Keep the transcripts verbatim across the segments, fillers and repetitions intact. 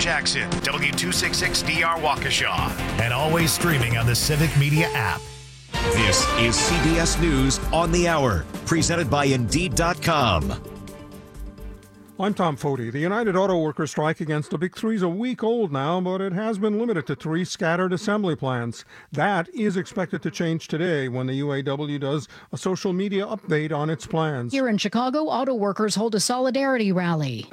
Jackson, W two sixty-six D R Waukesha, and always streaming on the Civic Media app. This is C B S News on the Hour, presented by Indeed dot com. I'm Tom Foti. The United Auto Workers strike against the Big Three is a week old now, but it has been limited to three scattered assembly plants. That is expected to change today when the U A W does a social media update on its plans. Here in Chicago, auto workers hold a solidarity rally.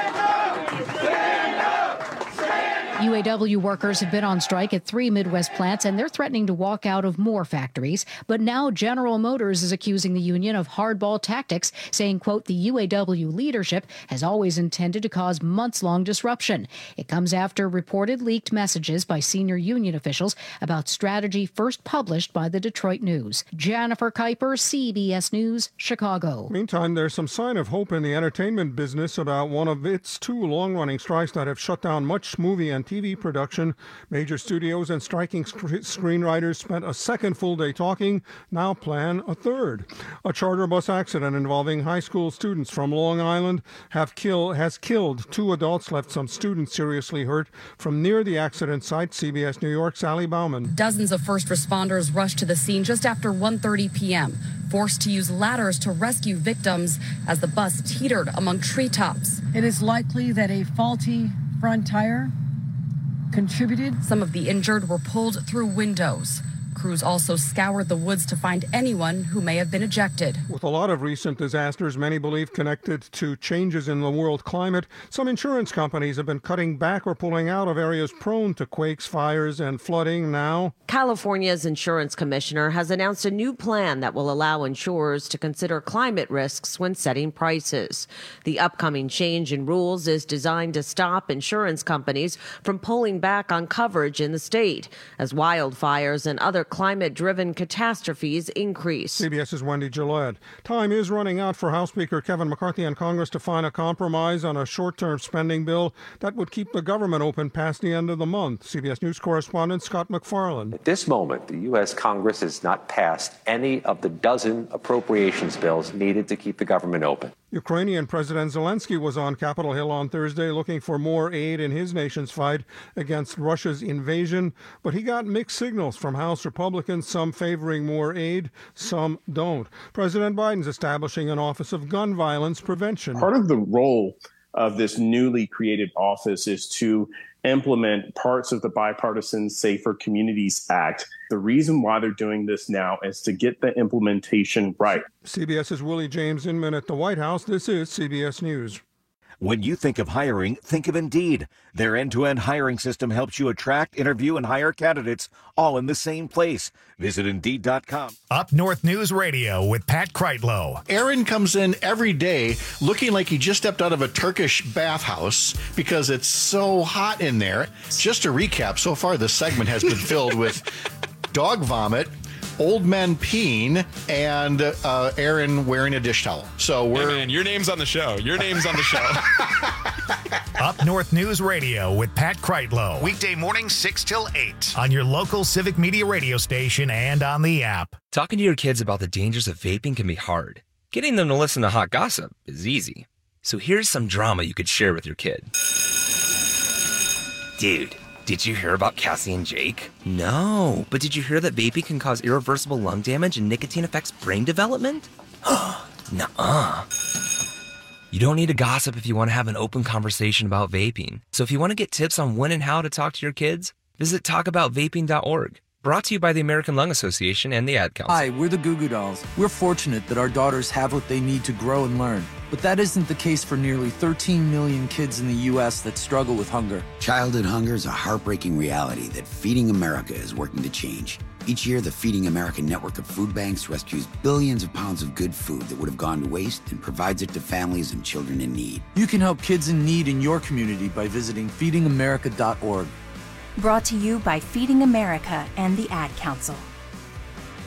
U A W workers have been on strike at three Midwest plants, and they're threatening to walk out of more factories. But now General Motors is accusing the union of hardball tactics, saying, quote, the U A W leadership has always intended to cause months-long disruption. It comes after reported leaked messages by senior union officials about strategy first published by the Detroit News. Jennifer Kuiper, C B S News, Chicago. Meantime, there's some sign of hope in the entertainment business about one of its two long-running strikes that have shut down much movie and T V production. Major studios and striking sc- screenwriters spent a second full day talking, now plan a third. A charter bus accident involving high school students from Long Island have kill, has killed two adults, left some students seriously hurt. From near the accident site, C B S New York's Sally Bauman. Dozens of first responders rushed to the scene just after one thirty p.m., forced to use ladders to rescue victims as the bus teetered among treetops. It is likely that a faulty front tire contributed. Some of the injured were pulled through windows. Crews also scoured the woods to find anyone who may have been ejected. With a lot of recent disasters, many believe connected to changes in the world climate, some insurance companies have been cutting back or pulling out of areas prone to quakes, fires, and flooding now. California's insurance commissioner has announced a new plan that will allow insurers to consider climate risks when setting prices. The upcoming change in rules is designed to stop insurance companies from pulling back on coverage in the state as wildfires and other climate-driven catastrophes increase. CBS's Wendy Gillette. Time is running out for House Speaker Kevin McCarthy and Congress to find a compromise on a short-term spending bill that would keep the government open past the end of the month. C B S News correspondent Scott McFarland. At this moment, the U S. Congress has not passed any of the dozen appropriations bills needed to keep the government open. Ukrainian President Zelensky was on Capitol Hill on Thursday looking for more aid in his nation's fight against Russia's invasion, but he got mixed signals from House Republicans, some favoring more aid, some don't. President Biden's establishing an Office of Gun Violence Prevention. Part of the role of this newly created office is to implement parts of the Bipartisan Safer Communities Act. The reason why they're doing this now is to get the implementation right. CBS's Willie James Inman at the White House. This is C B S News. When you think of hiring, think of Indeed. Their end-to-end hiring system helps you attract, interview, and hire candidates all in the same place. Visit Indeed dot com. Up North News Radio with Pat Kreitlow. Aaron comes in every day looking like he just stepped out of a Turkish bathhouse because it's so hot in there. Just to recap, so far this segment has been filled with dog vomit, old men peeing, and uh, Aaron wearing a dish towel. So we're... Hey man, your name's on the show. Your name's on the show. Up North News Radio with Pat Kreitlow. Weekday morning, six till eight. On your local Civic Media radio station and on the app. Talking to your kids about the dangers of vaping can be hard. Getting them to listen to hot gossip is easy. So here's some drama you could share with your kid. Dude, did you hear about Cassie and Jake? No, but did you hear that vaping can cause irreversible lung damage and nicotine affects brain development? Nuh-uh. You don't need to gossip if you want to have an open conversation about vaping. So if you want to get tips on when and how to talk to your kids, visit talk about vaping dot org. Brought to you by the American Lung Association and the Ad Council. Hi, we're the Goo Goo Dolls. We're fortunate that our daughters have what they need to grow and learn. But that isn't the case for nearly thirteen million kids in the U S that struggle with hunger. Childhood hunger is a heartbreaking reality that Feeding America is working to change. Each year, the Feeding America network of food banks rescues billions of pounds of good food that would have gone to waste and provides it to families and children in need. You can help kids in need in your community by visiting feeding america dot org. Brought to you by Feeding America and the Ad Council.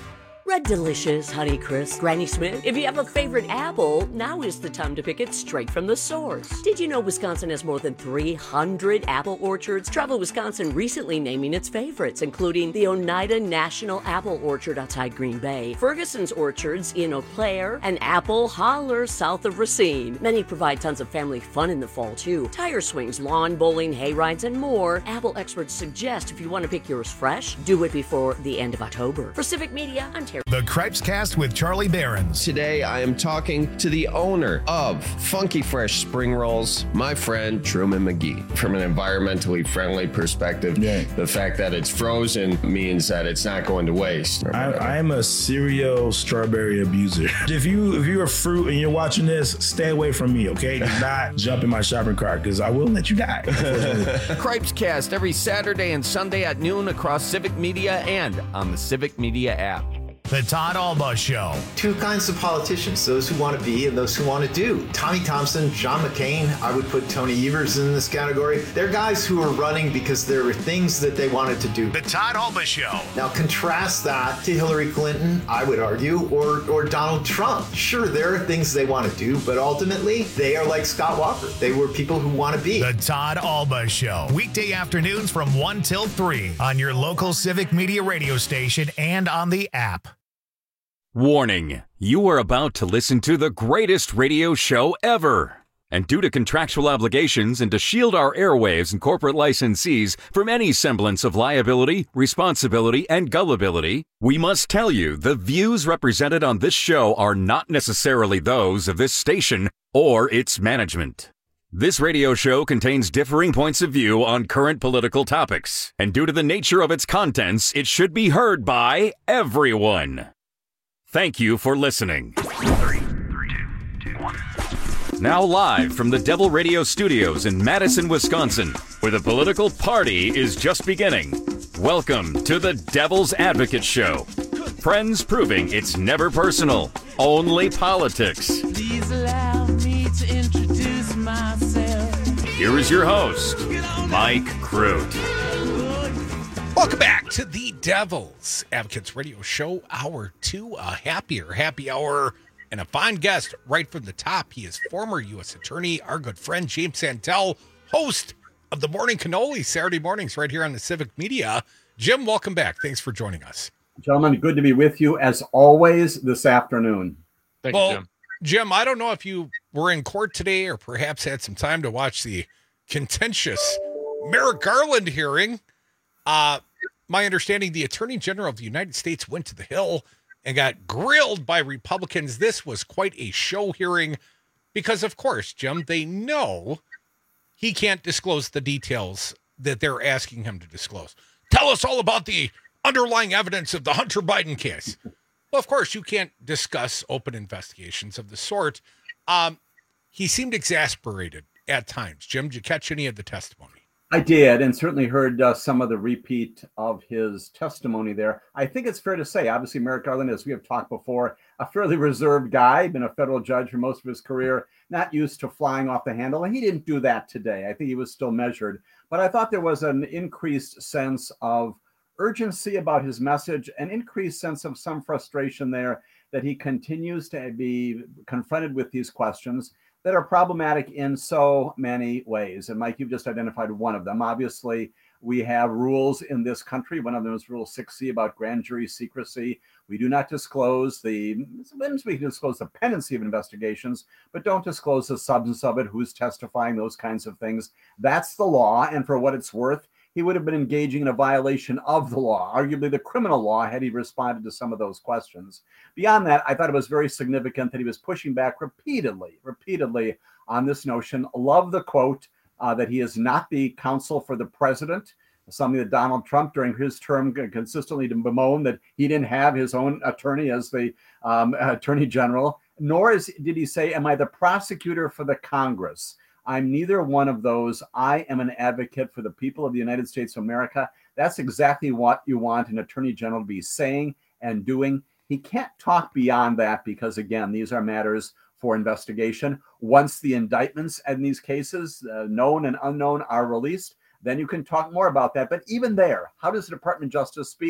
Red Delicious, Honeycrisp, Granny Smith. If you have a favorite apple, now is the time to pick it straight from the source. Did you know Wisconsin has more than three hundred apple orchards? Travel Wisconsin recently naming its favorites, including the Oneida National Apple Orchard outside Green Bay, Ferguson's Orchards in Eau Claire, and Apple Holler south of Racine. Many provide tons of family fun in the fall, too. Tire swings, lawn bowling, hay rides, and more. Apple experts suggest if you want to pick yours fresh, do it before the end of October. For Civic Media, I'm Terry. The Cripes Cast with Charlie Behrens. Today, I am talking to the owner of Funky Fresh Spring Rolls, my friend Truman McGee. From an environmentally friendly perspective, yeah. the fact that it's frozen means that it's not going to waste. I, I'm a serial strawberry abuser. If you if you're a fruit and you're watching this, stay away from me, okay? Do not jump in my shopping cart because I will let you die. Cripes Cast every Saturday and Sunday at noon across Civic Media and on the Civic Media app. The Todd Alba Show. Two kinds of politicians, those who want to be and those who want to do. Tommy Thompson, John McCain, I would put Tony Evers in this category. They're guys who are running because there were things that they wanted to do. The Todd Alba Show. Now contrast that to Hillary Clinton, I would argue, or, or Donald Trump. Sure, there are things they want to do, but ultimately, they are like Scott Walker. They were people who want to be. The Todd Alba Show. Weekday afternoons from one till three on your local Civic Media radio station and on the app. Warning, you are about to listen to the greatest radio show ever. And due to contractual obligations and to shield our airwaves and corporate licensees from any semblance of liability, responsibility, and gullibility, we must tell you the views represented on this show are not necessarily those of this station or its management. This radio show contains differing points of view on current political topics, and due to the nature of its contents, it should be heard by everyone. Thank you for listening. Three, three, two, two, one. Now live from the Devil Radio Studios in Madison, Wisconsin, where the political party is just beginning. Welcome to the Devil's Advocate Show. Friends proving it's never personal, only politics. Please allow me to introduce myself. Here is your host, Mike Crute. Welcome back to the Devil's Advocates Radio Show, Hour two, a happier happy hour, and a fine guest right from the top. He is former U S Attorney, our good friend James Santel, host of the Morning Cannoli Saturday mornings right here on the Civic Media. Jim, welcome back. Thanks for joining us. Gentlemen, good to be with you as always this afternoon. Thank well, you, Jim. Jim, I don't know if you were in court today or perhaps had some time to watch the contentious Merrick Garland hearing. Uh, my understanding, the Attorney General of the United States went to the Hill and got grilled by Republicans. This was quite a show hearing because, of course, Jim, they know he can't disclose the details that they're asking him to disclose. Tell us all about the underlying evidence of the Hunter Biden case. Well, of course, you can't discuss open investigations of the sort. Um, he seemed exasperated at times. Jim, did you catch any of the testimony? I did, and certainly heard uh, some of the repeat of his testimony there. I think it's fair to say, obviously, Merrick Garland, as we have talked before, a fairly reserved guy, been a federal judge for most of his career, not used to flying off the handle, and he didn't do that today. I think he was still measured. But I thought there was an increased sense of urgency about his message, an increased sense of some frustration there that he continues to be confronted with these questions that are problematic in so many ways. And Mike, you've just identified one of them. Obviously, we have rules in this country. One of them is Rule six C about grand jury secrecy. We do not disclose the, sometimes we can disclose the pendency of investigations, but don't disclose the substance of it, who's testifying, those kinds of things. That's the law. And for what it's worth, he would have been engaging in a violation of the law, arguably the criminal law, had he responded to some of those questions. Beyond that, I thought it was very significant that he was pushing back repeatedly, repeatedly on this notion. Love the quote uh, that he is not the counsel for the president, something that Donald Trump during his term consistently bemoaned that he didn't have his own attorney as the um, attorney general, nor is, did he say, am I the prosecutor for the Congress? I'm neither one of those. I am an advocate for the people of the United States of America. That's exactly what you want an attorney general to be saying and doing. He can't talk beyond that because, again, these are matters for investigation. Once the indictments in these cases, uh, known and unknown, are released, then you can talk more about that. But even there, how does the Department of Justice speak?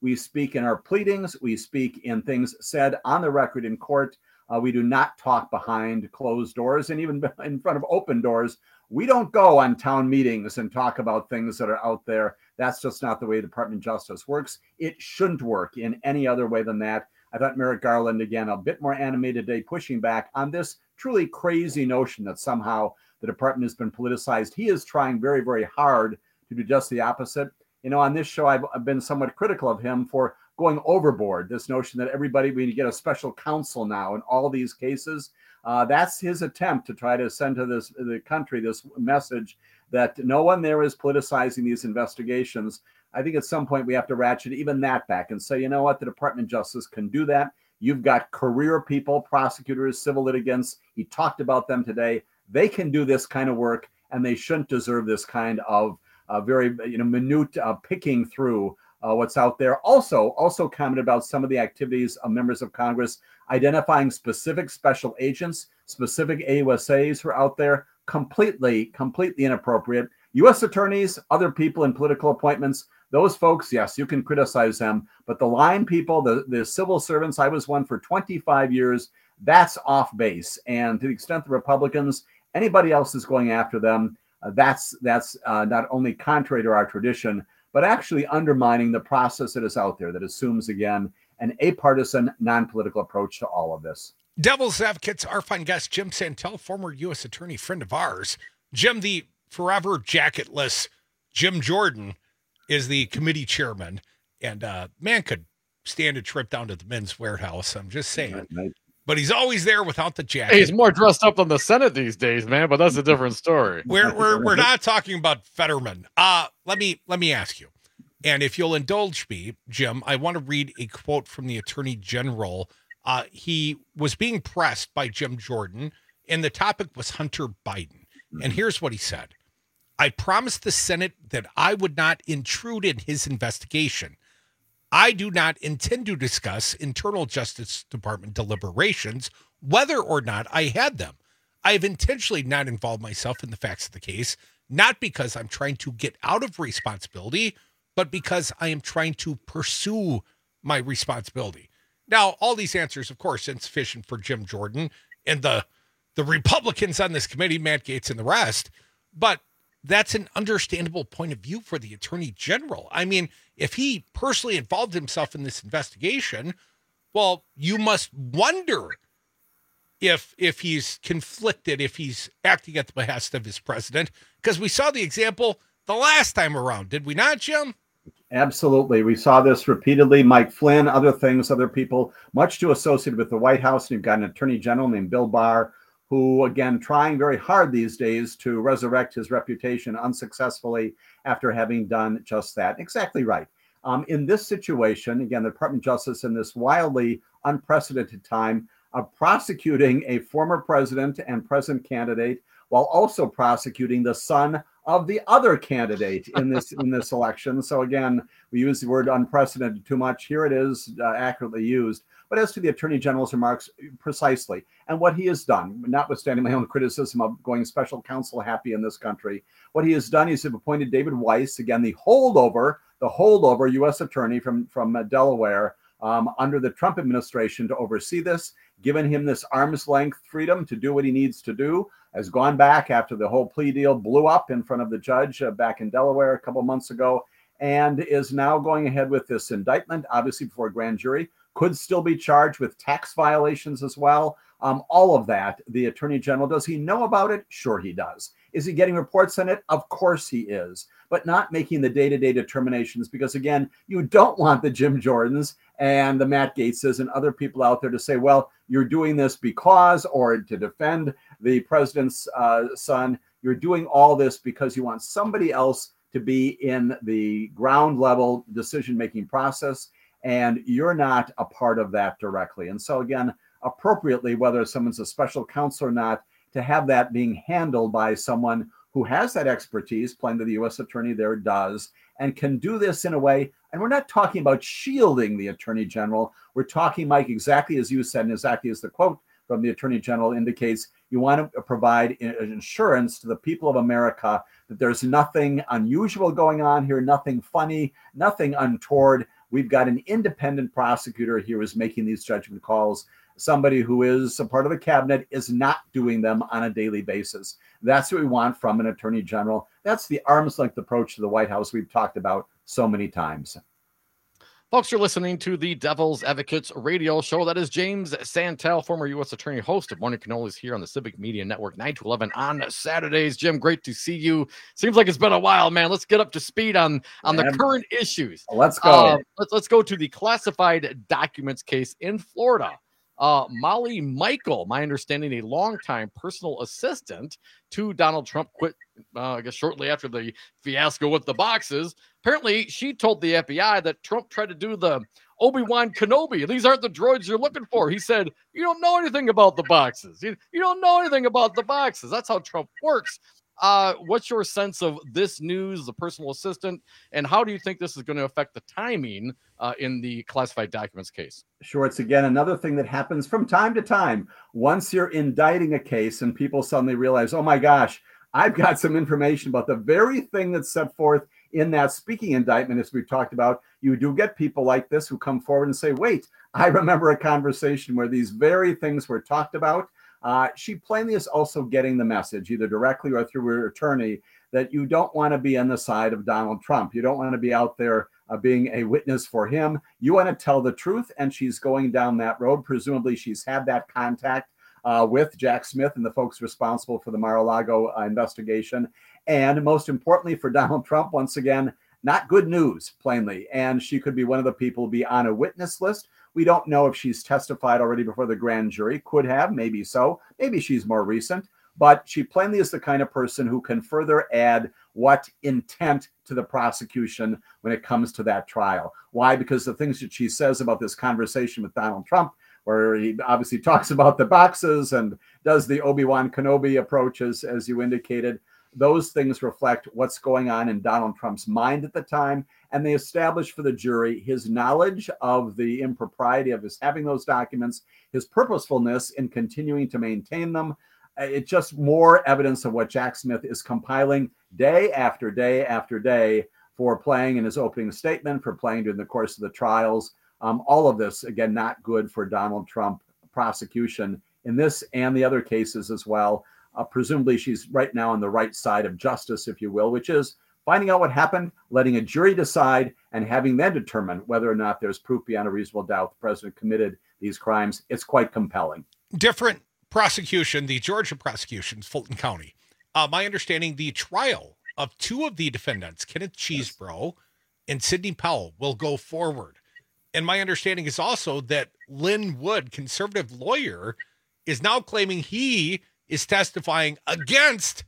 We speak in our pleadings. We speak in things said on the record in court. Uh, we do not talk behind closed doors, and even in front of open doors. We don't go on town meetings and talk about things that are out there. That's just not the way the Department of Justice works. It shouldn't work in any other way than that. I thought Merrick Garland, again, a bit more animated today, pushing back on this truly crazy notion that somehow the department has been politicized. He is trying very, very hard to do just the opposite. You know, on this show, I've, I've been somewhat critical of him for going overboard. This notion that everybody, we get a special counsel now in all these cases. Uh, that's his attempt to try to send to this the country this message that no one there is politicizing these investigations. I think at some point we have to ratchet even that back and say, you know what, the Department of Justice can do that. You've got career people, prosecutors, civil litigants. He talked about them today. They can do this kind of work, and they shouldn't deserve this kind of uh, very, you know, minute uh, picking through uh, what's out there. Also, also commented about some of the activities of members of Congress identifying specific special agents, specific A U S As who are out there. Completely, completely inappropriate. U S attorneys, other people in political appointments, those folks, yes, you can criticize them, but the line people, the, the civil servants, I was one for twenty-five years, that's off base. And to the extent the Republicans, anybody else is going after them, uh, that's that's uh, not only contrary to our tradition, but actually undermining the process that is out there that assumes, again, an apartisan, non-political approach to all of this. Devil's Advocates, our fine guest, Jim Santel, former U S attorney, friend of ours. Jim, the forever jacketless Jim Jordan, is the committee chairman, and uh, man could stand a trip down to the men's warehouse. I'm just saying. Right. But he's always there without the jacket. Hey, he's more dressed up than the Senate these days, man, but that's a different story. We're we're we're not talking about Fetterman. Uh, let me let me ask you. And if you'll indulge me, Jim, I want to read a quote from the Attorney General. Uh, he was being pressed by Jim Jordan, and the topic was Hunter Biden. Mm-hmm. And here's what he said. I promised the Senate that I would not intrude in his investigation. I do not intend to discuss internal Justice Department deliberations, whether or not I had them. I have intentionally not involved myself in the facts of the case, not because I'm trying to get out of responsibility, but because I am trying to pursue my responsibility. Now, all these answers, of course, insufficient for Jim Jordan and the, the Republicans on this committee, Matt Gaetz and the rest, but that's an understandable point of view for the Attorney General. I mean, if he personally involved himself in this investigation, well, you must wonder if if he's conflicted, if he's acting at the behest of his president, because we saw the example the last time around, did we not, Jim? Absolutely. We saw this repeatedly. Mike Flynn, other things, other people, much too associated with the White House. And you've got an Attorney General named Bill Barr, who, again, trying very hard these days to resurrect his reputation unsuccessfully after having done just that. Exactly right. Um, in this situation, again, the Department of Justice in this wildly unprecedented time of prosecuting a former president and present candidate while also prosecuting the son of the other candidate in this in this election. So again, we use the word unprecedented too much. Here it is, uh, accurately used. But as to the Attorney General's remarks, precisely, and what he has done, notwithstanding my own criticism of going special counsel happy in this country, what he has done is have appointed David Weiss, again, the holdover, the holdover U S attorney from, from uh, Delaware, um, under the Trump administration to oversee this, given him this arm's length freedom to do what he needs to do, has gone back after the whole plea deal blew up in front of the judge uh, back in Delaware a couple months ago, and is now going ahead with this indictment, obviously before a grand jury, could still be charged with tax violations as well. Um, all of that, the Attorney General, does he know about it? Sure he does. Is he getting reports on it? Of course he is, but not making the day-to-day determinations, because again, you don't want the Jim Jordans and the Matt Gaetzes and other people out there to say, well, you're doing this because, or to defend the president's uh, son, you're doing all this because you want somebody else to be in the ground level decision-making process, and you're not a part of that directly. And so again, appropriately, whether someone's a special counsel or not, to have that being handled by someone who has that expertise, playing to the U S attorney there does, and can do this in a way. And we're not talking about shielding the Attorney General. We're talking, Mike, exactly as you said, and exactly as the quote from the Attorney General indicates, you want to provide insurance to the people of America that there's nothing unusual going on here, nothing funny, nothing untoward. We've got an independent prosecutor here who's making these judgment calls. Somebody who is a part of the cabinet is not doing them on a daily basis. That's what we want from an attorney general. That's the arm's length approach to the White House we've talked about so many times. Folks, you're listening to the Devil's Advocates radio show. That is James Santel, former U S attorney, host of Morning Cannolis here on the Civic Media Network, nine to eleven on Saturdays. Jim, great to see you. Seems like it's been a while, man. Let's get up to speed on, on the current issues. Let's go. Uh, let's, let's go to the classified documents case in Florida. Uh, Molly Michael, my understanding, a longtime personal assistant to Donald Trump, quit, uh, I guess, shortly after the fiasco with the boxes. Apparently, she told the F B I that Trump tried to do the Obi-Wan Kenobi. These aren't the droids you're looking for. He said, you don't know anything about the boxes. You, you don't know anything about the boxes. That's how Trump works. Uh, what's your sense of this news, the personal assistant, and how do you think this is going to affect the timing uh, in the classified documents case? Sure. It's, again, another thing that happens from time to time. Once you're indicting a case and people suddenly realize, oh, my gosh, I've got some information about the very thing that's set forth in that speaking indictment, as we've talked about. You do get people like this who come forward and say, wait, I remember a conversation where these very things were talked about. Uh, she plainly is also getting the message, either directly or through her attorney, that you don't want to be on the side of Donald Trump. You don't want to be out there uh, being a witness for him. You want to tell the truth, and she's going down that road. Presumably, she's had that contact uh, with Jack Smith and the folks responsible for the Mar-a-Lago uh, investigation. And most importantly for Donald Trump, once again, not good news, plainly. And she could be one of the people to be on a witness list. We don't know if she's testified already before the grand jury. Could have, maybe so. Maybe she's more recent. But she plainly is the kind of person who can further add what intent to the prosecution when it comes to that trial. Why? Because the things that she says about this conversation with Donald Trump, where he obviously talks about the boxes and does the Obi-Wan Kenobi approach, as, as you indicated, those things reflect what's going on in Donald Trump's mind at the time, and they establish for the jury his knowledge of the impropriety of his having those documents, his purposefulness in continuing to maintain them. It's just more evidence of what Jack Smith is compiling day after day after day for playing in his opening statement, for playing during the course of the trials. Um, all of this, again, not good for Donald Trump prosecution in this and the other cases as well. Uh, presumably, she's right now on the right side of justice, if you will, which is finding out what happened, letting a jury decide, and having them determine whether or not there's proof beyond a reasonable doubt the president committed these crimes. It's quite compelling. Different prosecution, the Georgia prosecution, Fulton County. Uh, my understanding, the trial of two of the defendants, Kenneth Chesebro yes. and Sidney Powell, will go forward. And my understanding is also that Lynn Wood, conservative lawyer, is now claiming he is testifying against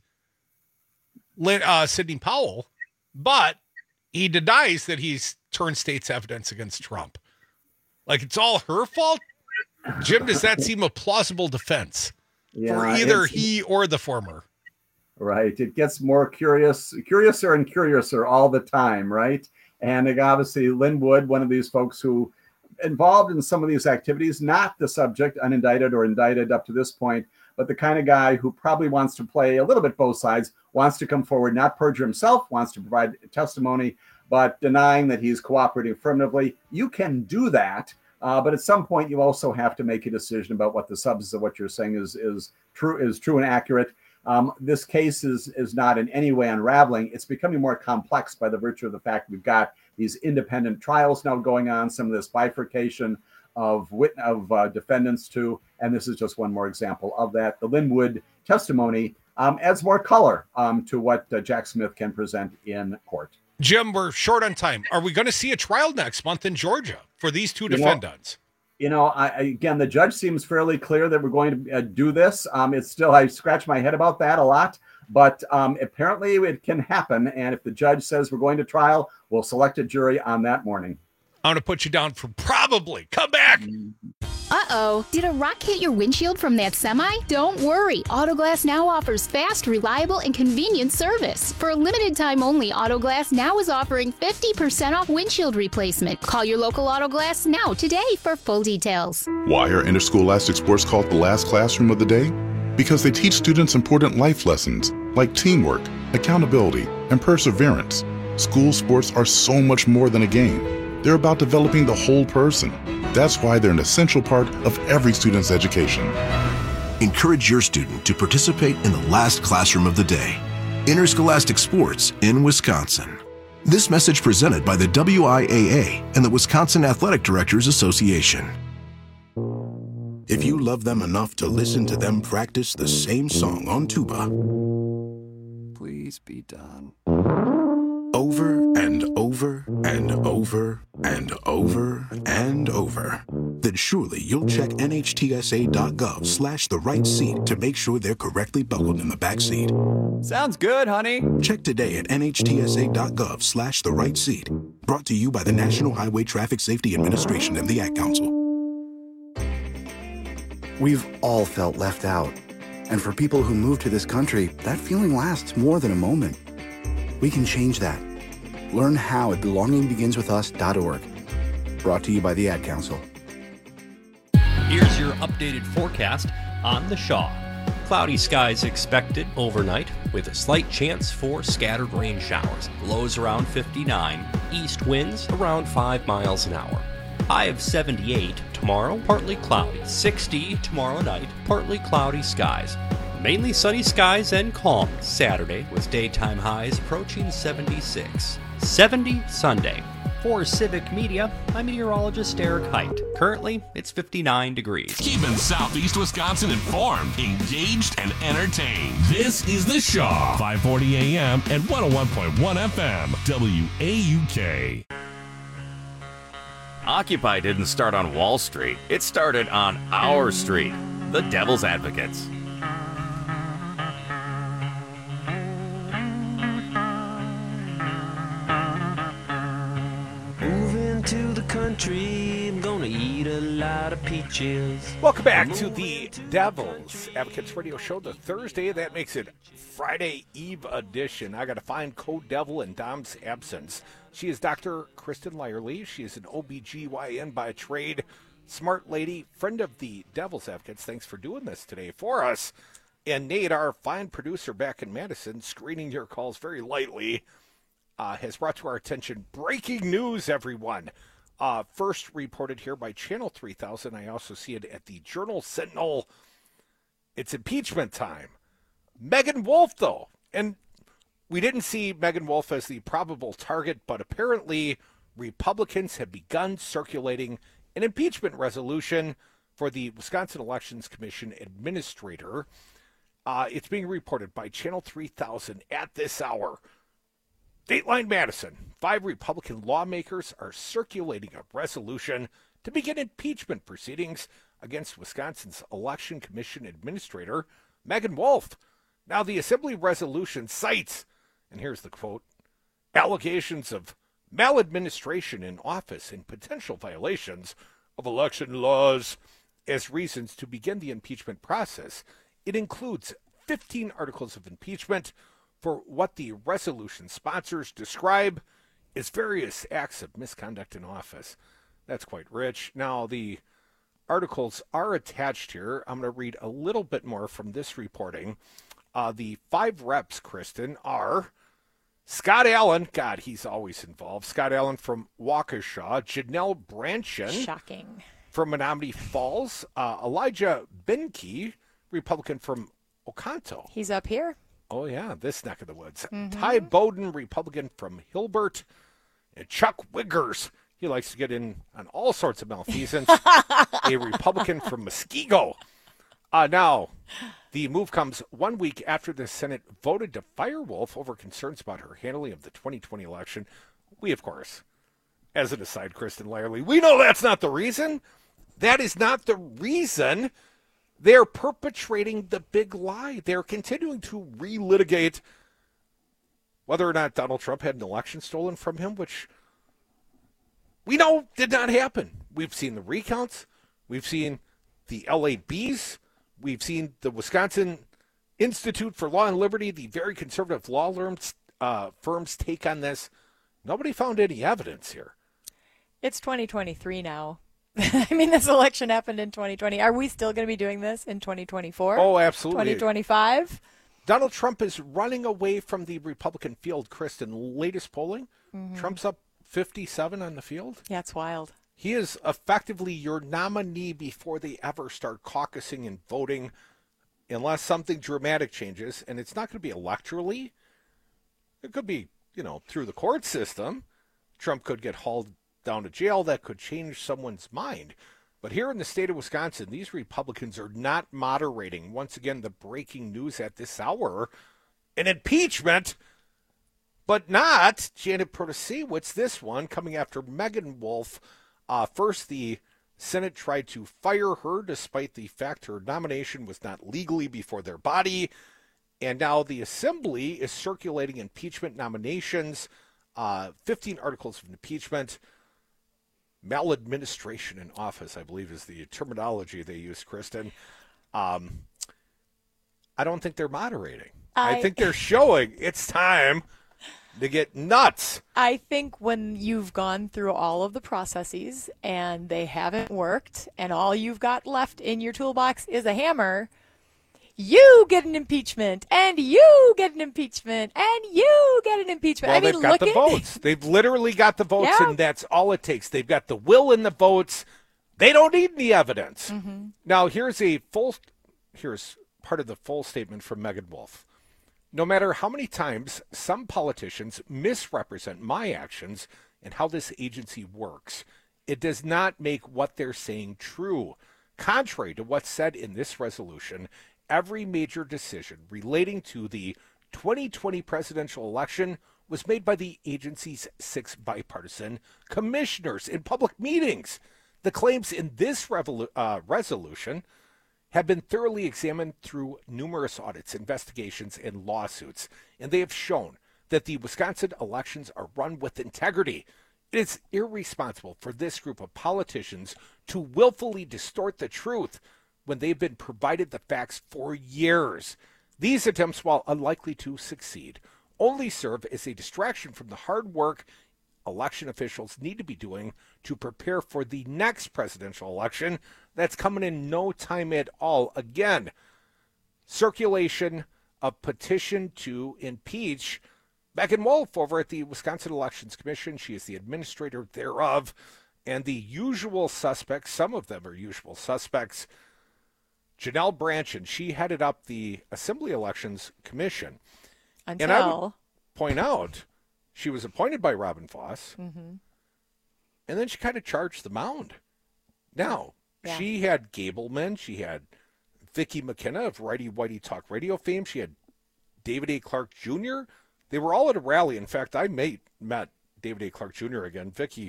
Lynn, uh, Sidney Powell, but he denies that he's turned state's evidence against Trump. Like, it's all her fault? Jim, does that seem a plausible defense yeah, for either he or the former? Right. It gets more curious, curiouser and curiouser all the time, right? And obviously, Lynn Wood, one of these folks who involved in some of these activities, not the subject, unindicted or indicted up to this point, but the kind of guy who probably wants to play a little bit both sides, wants to come forward, not perjure himself, wants to provide testimony, but denying that he's cooperating affirmatively. You can do that, uh, but at some point you also have to make a decision about what the substance of what you're saying is is true is true and accurate. Um, this case is is not in any way unraveling. It's becoming more complex by the virtue of the fact we've got these independent trials now going on, some of this bifurcation of wit of uh, defendants too, and this is just one more example of that. The Lynn Wood testimony um, adds more color um, to what uh, Jack Smith can present in court. Jim, we're short on time. Are we going to see a trial next month in Georgia for these two you defendants? Know, you know, I, again, the judge seems fairly clear that we're going to uh, do this. Um, it's still, I scratch my head about that a lot, but um, apparently it can happen. And if the judge says we're going to trial, we'll select a jury on that morning. I'm going to put you down for probably. Come back. Uh-oh. Did a rock hit your windshield from that semi? Don't worry. Autoglass Now offers fast, reliable, and convenient service. For a limited time only, Autoglass Now is offering fifty percent off windshield replacement. Call your local Autoglass Now today for full details. Why are interscholastic sports called the last classroom of the day? Because they teach students important life lessons like teamwork, accountability, and perseverance. School sports are so much more than a game. They're about developing the whole person. That's why they're an essential part of every student's education. Encourage your student to participate in the last classroom of the day, Interscholastic Sports in Wisconsin. This message presented by the W I A A and the Wisconsin Athletic Directors Association. If you love them enough to listen to them practice the same song on tuba, please be done. Over and over and over and over and over, then surely you'll check N H T S A dot gov slash the right seat to make sure they're correctly buckled in the back seat. Sounds good, honey. Check today at N H T S A dot gov slash the right seat. Brought to you by the National Highway Traffic Safety Administration and the Ad Council. We've all felt left out. And for people who move to this country, that feeling lasts more than a moment. We can change that. Learn how at belonging begins with us dot org. Brought to you by the Ad Council. Here's your updated forecast on the Shaw. Cloudy skies expected overnight with a slight chance for scattered rain showers. Lows around fifty-nine, east winds around five miles an hour. High of seventy-eight tomorrow, partly cloudy. sixty tomorrow night, partly cloudy skies. Mainly sunny skies and calm Saturday with daytime highs approaching seventy-six. seventy Sunday. For Civic Media, I'm meteorologist Eric Height. Currently, it's fifty-nine degrees. Keeping Southeast Wisconsin informed, engaged, and entertained. This is The Shaw, five forty A M and one oh one point one F M, W A U K. Occupy didn't start on Wall Street. It started on our street, the Devil's Advocates. Moving to the country, I'm gonna eat a lot of peaches. Welcome back to the Devil's Advocates Radio Show, the Thursday. That makes it Friday Eve edition. I got to find Code Devil in Dom's absence. She is Doctor Kristen Lyerly. She is an O B G Y N by trade, smart lady, friend of the Devil's Advocates. Thanks for doing this today for us. And Nate, our fine producer back in Madison, screening your calls very lightly, uh, has brought to our attention breaking news, everyone. Uh, first reported here by Channel three thousand. I also see it at the Journal Sentinel. It's impeachment time. Megan Wolf, though. And we didn't see Megan Wolf as the probable target, but apparently Republicans have begun circulating an impeachment resolution for the Wisconsin Elections Commission administrator. Uh, it's being reported by Channel three thousand at this hour. Dateline Madison, five Republican lawmakers are circulating a resolution to begin impeachment proceedings against Wisconsin's Election Commission administrator, Megan Wolf. Now, the Assembly resolution cites, and here's the quote, allegations of maladministration in office and potential violations of election laws as reasons to begin the impeachment process. It includes fifteen articles of impeachment for what the resolution sponsors describe as various acts of misconduct in office. That's quite rich. Now, the articles are attached here. I'm going to read a little bit more from this reporting. Uh, the five reps, Kristen, are Scott Allen. God, he's always involved. Scott Allen from Waukesha. Janelle Branchen. Shocking. From Menominee Falls. Uh, Elijah Benke, Republican from Oconto. He's up here. Oh, yeah, this neck of the woods. Mm-hmm. Ty Bowden, Republican from Hilbert. And Chuck Wiggers, he likes to get in on all sorts of malfeasance, a Republican from Muskego. Uh, now, the move comes one week after the Senate voted to fire Wolf over concerns about her handling of the twenty twenty election. We, of course, as an aside, Kristen Lyerly, we know that's not the reason. That is not the reason. They're perpetrating the big lie. They're continuing to relitigate whether or not Donald Trump had an election stolen from him, which we know did not happen. We've seen the recounts. We've seen the L A Bs. We've seen the Wisconsin Institute for Law and Liberty, the very conservative law firms, uh, firms take on this. Nobody found any evidence here. It's twenty twenty-three now. I mean, this election happened in twenty twenty. Are we still going to be doing this in twenty twenty-four? Oh, absolutely. twenty twenty-five? Donald Trump is running away from the Republican field, Kristen. Latest polling, mm-hmm. Trump's up fifty-seven on the field? Yeah, it's wild. He is effectively your nominee before they ever start caucusing and voting, unless something dramatic changes. And it's not going to be electorally. It could be, you know, through the court system. Trump could get hauled down to jail. That could change someone's mind. But here in the state of Wisconsin, these Republicans are not moderating. Once again, the breaking news at this hour, an impeachment, but not Janet Protasiewicz, this one, coming after Megan Wolf. Uh, first, the Senate tried to fire her despite the fact her nomination was not legally before their body. And now the Assembly is circulating impeachment nominations, uh, fifteen articles of impeachment. Maladministration in office, I believe, is the terminology they use, Kristen. Um, I don't think they're moderating. I, I think they're showing it's time to get nuts. I think when you've gone through all of the processes and they haven't worked and all you've got left in your toolbox is a hammer, you get an impeachment, and you get an impeachment, and you get an impeachment. Well, I mean, they've got look the at votes. They've literally got the votes, Yeah. and that's all it takes. They've got the will and the votes. They don't need any evidence. Mhm. Now, here's a full. Here's part of the full statement from Megan Wolf. No matter how many times some politicians misrepresent my actions and how this agency works, it does not make what they're saying true. Contrary to what's said in this resolution, every major decision relating to the twenty twenty presidential election was made by the agency's six bipartisan commissioners in public meetings. The claims in this revolu- uh, resolution have been thoroughly examined through numerous audits, investigations, and lawsuits, and they have shown that the Wisconsin elections are run with integrity. It is irresponsible for this group of politicians to willfully distort the truth when they've been provided the facts for years. These attempts, while unlikely to succeed, only serve as a distraction from the hard work election officials need to be doing to prepare for the next presidential election that's coming in no time at all. Again, circulation of petition to impeach Megan Wolf over at the Wisconsin Elections Commission. She is the administrator thereof. And the usual suspects, some of them are usual suspects, Janelle Branch, and she headed up the Assembly Elections Commission. Until... And I would point out, she was appointed by Robin Voss, Mhm. and then she kind of charged the mound. Now, Yeah. she had Gableman, she had Vicki McKenna of Righty Whitey Talk Radio fame, she had David A. Clark Junior They were all at a rally. In fact, I met, met David A. Clark Junior again. Vicki...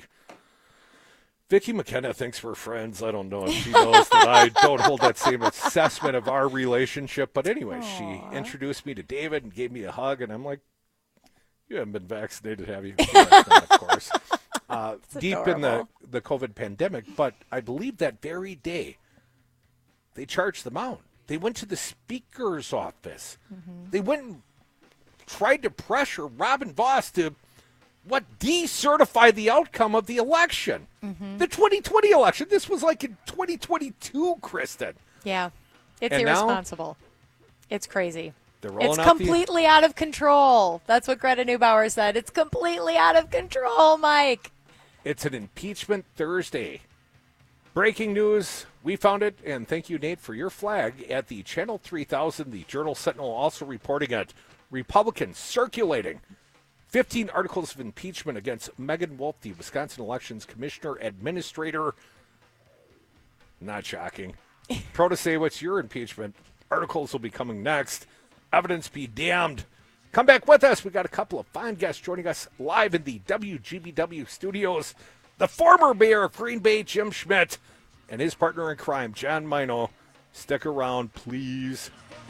Vicki McKenna thinks we're friends. I don't know if she knows that I don't hold that same assessment of our relationship. But anyway, Aww. she introduced me to David and gave me a hug. And I'm like, you haven't been vaccinated, have you? Yeah, of course. Uh, deep in the, the COVID pandemic. But I believe that very day, they charged the mound. They went to the speaker's office. Mhm. They went and tried to pressure Robin Voss to what decertify the outcome of the election. Mhm. The twenty twenty election. This was like in twenty twenty-two, Kristen. Yeah, it's And now- irresponsible. It's crazy. They're rolling It's out the- completely out of control. That's what Greta Neubauer said. It's completely out of control, Mike. It's an impeachment Thursday. Breaking news. We found it, and thank you, Nate, for your flag at the Channel three thousand. The Journal Sentinel also reporting it. Republicans circulating fifteen articles of impeachment against Megan Wolf, the Wisconsin Elections Commissioner Administrator. Not shocking. Protasiewicz, your impeachment articles will be coming next. Evidence be damned. Come back with us. We got a couple of fine guests joining us live in the W G B W studios. The former mayor of Green Bay, Jim Schmidt, and his partner in crime, John Mino. Stick around, please.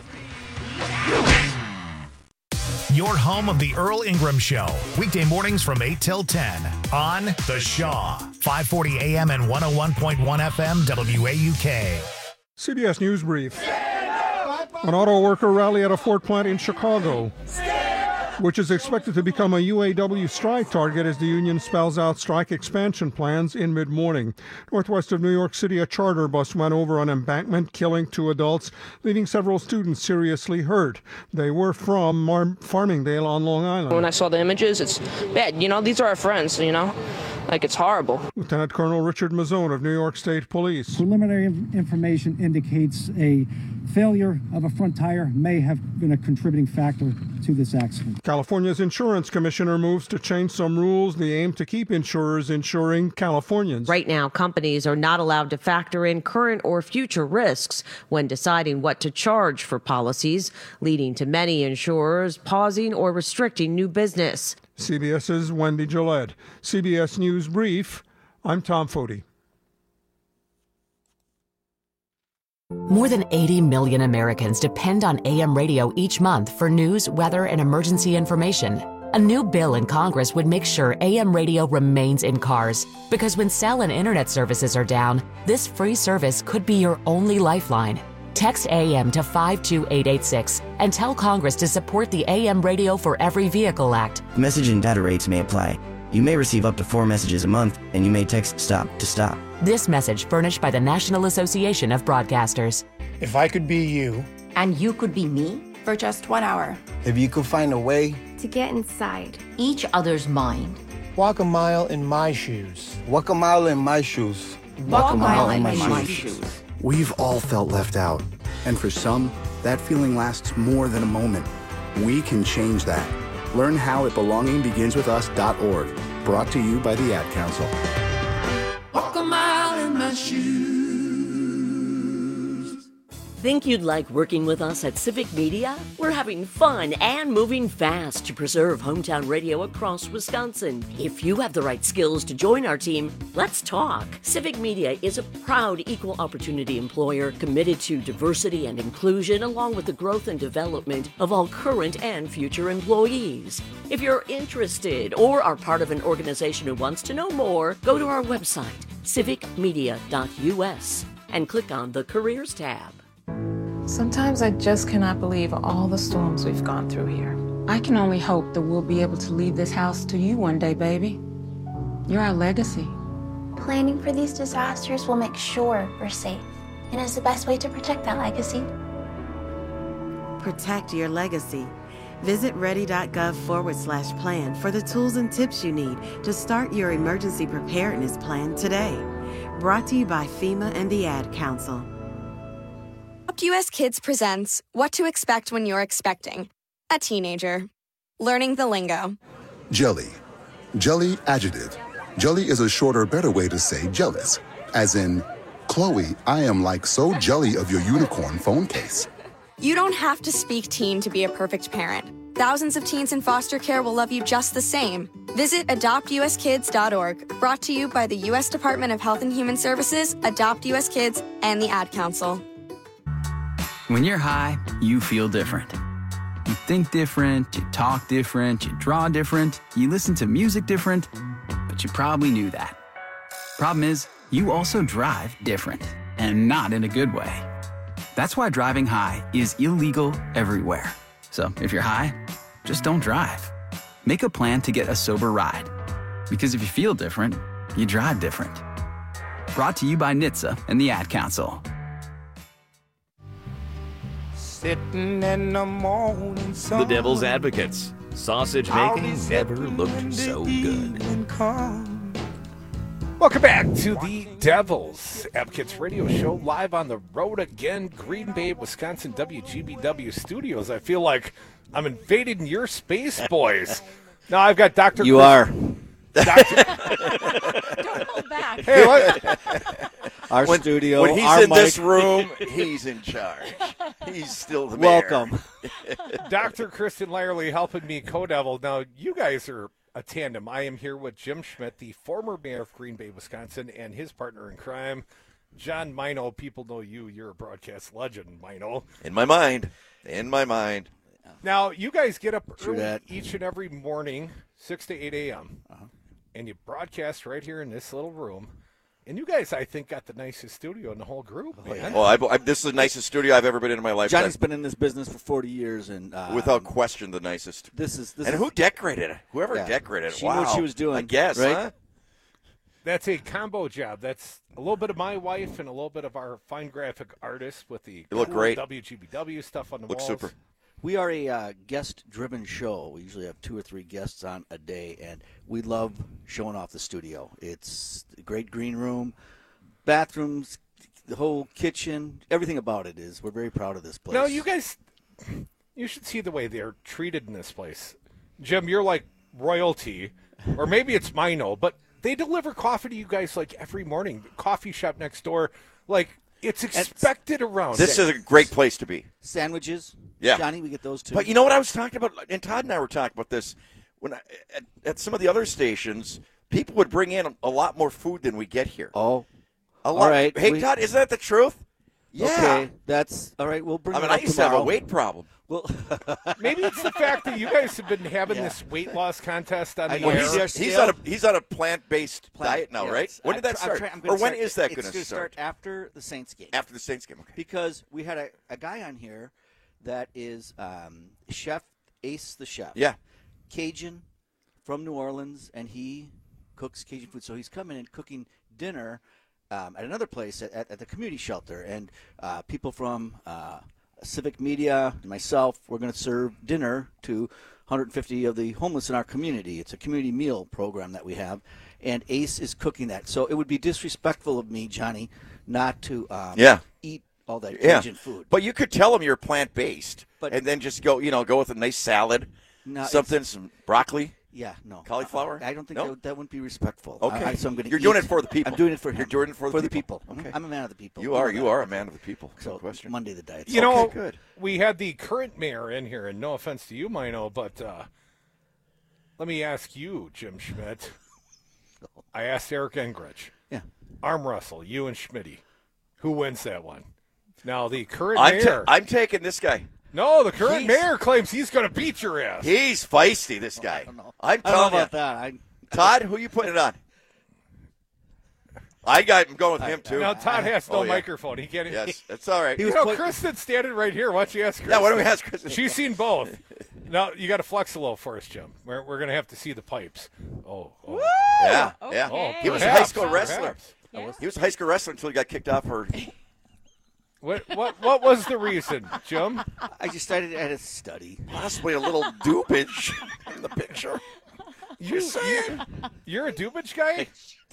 Your home of the Earl Ingram Show. Weekday mornings from eight till ten on The Shaw. five forty A M and one oh one point one F M W A U K. C B S News Brief. An auto worker rally at a Ford plant in Chicago. which is expected to become a U A W strike target as the union spells out strike expansion plans in mid-morning. Northwest of New York City, a charter bus went over an embankment, killing two adults, leaving several students seriously hurt. They were from Mar- Farmingdale on Long Island. When I saw the images, it's bad. You know, these are our friends, you know? Like, it's horrible. Lieutenant Colonel Richard Mazzone of New York State Police. Preliminary information indicates a failure of a front tire may have been a contributing factor to this accident. California's insurance commissioner moves to change some rules. The aim to keep insurers insuring Californians. Right now, companies are not allowed to factor in current or future risks when deciding what to charge for policies, leading to many insurers pausing or restricting new business. CBS's Wendy Gillette. C B S News Brief. I'm Tom Foti. More than eighty million Americans depend on A M radio each month for news, weather, and emergency information. A new bill in Congress would make sure A M radio remains in cars, because when cell and internet services are down, this free service could be your only lifeline. Text A M to five two eight eight six and tell Congress to support the A M Radio for Every Vehicle Act. Message and data rates may apply. You may receive up to four messages a month, and you may text STOP to stop. This message furnished by the National Association of Broadcasters. If I could be you. And you could be me. For just one hour. If you could find a way. To get inside each other's mind. Walk a mile in my shoes. Walk a mile in my shoes. Walk, Walk a mile, mile in, in my, my shoes. shoes. We've all felt left out. And for some, that feeling lasts more than a moment. We can change that. Learn how at belonging begins with us dot org. Brought to you by the Ad Council. Walk a mile in my shoes. Think you'd like working with us at Civic Media? We're having fun and moving fast to preserve hometown radio across Wisconsin. If you have the right skills to join our team, let's talk. Civic Media is a proud equal opportunity employer committed to diversity and inclusion, along with the growth and development of all current and future employees. If you're interested or are part of an organization who wants to know more, go to our website, civic media dot u s, and click on the Careers tab. Sometimes I just cannot believe all the storms we've gone through here. I can only hope that we'll be able to leave this house to you one day, baby. You're our legacy. Planning for these disasters will make sure we're safe, and is the best way to protect that legacy. Protect your legacy. Visit ready.gov forward slash plan for the tools and tips you need to start your emergency preparedness plan today. Brought to you by FEMA and the Ad Council. U S Kids presents What to Expect When You're Expecting a Teenager. Learning the lingo. Jelly. Jelly adjective. Jelly is a shorter, better way to say jealous. As in, Chloe, I am like so jelly of your unicorn phone case. You don't have to speak teen to be a perfect parent. Thousands of teens in foster care will love you just the same. Visit adopt u s kids dot org. Brought to you by the U S Department of Health and Human Services, Adopt U S Kids, and the Ad Council. When you're high, you feel different. You think different, you talk different, you draw different, you listen to music different, but you probably knew that. Problem is, you also drive different, and not in a good way. That's why driving high is illegal everywhere. So if you're high, just don't drive. Make a plan to get a sober ride. Because if you feel different, you drive different. Brought to you by N H T S A and the Ad Council. Sitting in the morning sun. The Devil's Advocates. Sausage making never looked so good. Welcome back to the Devil's Advocates radio show, live on the road again, Green Bay, Wisconsin, W G B W studios. I feel like I'm invading your space, boys. Now I've got Doctor You Chris- are. Doctor Don't hold back. Hey, what? Our When- studio. when he's our in mic. this room, he's in charge. He's still the mayor. Welcome. Doctor Kristen Lyerly helping me, Co-Devil. Now, you guys are a tandem. I am here with Jim Schmidt, the former mayor of Green Bay, Wisconsin, and his partner in crime, John Mino. People know you. You're a broadcast legend, Mino. In my mind. In my mind. Now, you guys get up True early that. each and every morning, six to eight a.m., uh-huh. and you broadcast right here in this little room. And you guys, I think, got the nicest studio in the whole group, man. Well, I, I, this is the nicest studio I've ever been in in my life. Johnny's been in this business for forty years, and uh, without question, the nicest. This is this and is, who decorated it? Whoever yeah. decorated it. She wow. knew what she was doing. I guess, right? huh? That's a combo job. That's a little bit of my wife and a little bit of our fine graphic artist with the look cool great. W G B W stuff on the Looks walls. super. We are a uh, guest-driven show. We usually have two or three guests on a day, and we love showing off the studio. It's a great green room, bathrooms, the whole kitchen, everything about it is. We're very proud of this place. No, you guys, you should see the way they're treated in this place. Jim, you're like royalty, or maybe it's Mino, but they deliver coffee to you guys like every morning. Coffee shop next door, like it's expected around. This is a great place to be. Sandwiches, yeah, Johnny, we get those too. But you know what I was talking about, and Todd and I were talking about this when I, at, at some of the other stations, people would bring in a, a lot more food than we get here. Oh, a lot. All right. Hey, we, Todd, isn't that the truth? Yeah. Okay, that's all right. We'll bring. I mean, it up I used tomorrow. to have a weight problem. Well, maybe it's the fact that you guys have been having Yeah. this weight loss contest on I the know. air. He's, he's on a he's on a plant based diet now, yeah, right? it's- When did I'm that try- I'm start? try- I'm gonna Or when start- is that it's going to gonna start? after the Saints game. After the Saints game, okay. Because we had a, a guy on here that is um, Chef Ace the Chef. Yeah. Cajun from New Orleans, and he cooks Cajun food. So he's coming and cooking dinner um, at another place at, at, at the community shelter. And uh, people from uh, Civic Media and myself, we're going to serve dinner to one hundred fifty of the homeless in our community. It's a community meal program that we have, and Ace is cooking that. So it would be disrespectful of me, Johnny, not to um, Yeah. eat all that Yeah. Cajun food. But you could tell them you're plant based, But- and then just go, you know, go with a nice salad, No, something, some broccoli. Yeah, no. Cauliflower? I don't think No? that, would, that wouldn't be respectful. Okay. I, so I'm gonna You're eat. doing it for the people. I'm doing it for him. You're doing it for the the people. people. Okay. I'm a man of the people. You are. know You that. are a man of the people. No So question. Monday the diet. You know, Okay, good. we had the current mayor in here, and no offense to you, Mino, but uh, let me ask you, Jim Schmidt. I asked Eric Engrich. Yeah. Arm wrestle, you and Schmitty. Who wins that one? Now, the current I'm, ta- mayor. I'm taking this guy. no, the current He's- mayor claims he's going to beat your ass. He's feisty, this guy. I'm I don't know telling about you. that. I, Todd, who you putting it on? I got him going with him, too. Now, Todd has no Oh, yeah. microphone. He can't. Yes, that's all right. You know, Kristen's standing right here. Why don't you ask Kristen? Yeah, why don't we ask Kristen? She's seen both. Now, you got to flex a little for us, Jim. We're, we're going to have to see the pipes. Oh, oh. Yeah, Okay. yeah. Oh, he was a perhaps, high school wrestler. perhaps. Yeah. He was a high school wrestler until he got kicked off for. What, what, what was the reason, Jim? I just started at a study. Possibly a little dupage in the picture. You, you, you're a dupage guy?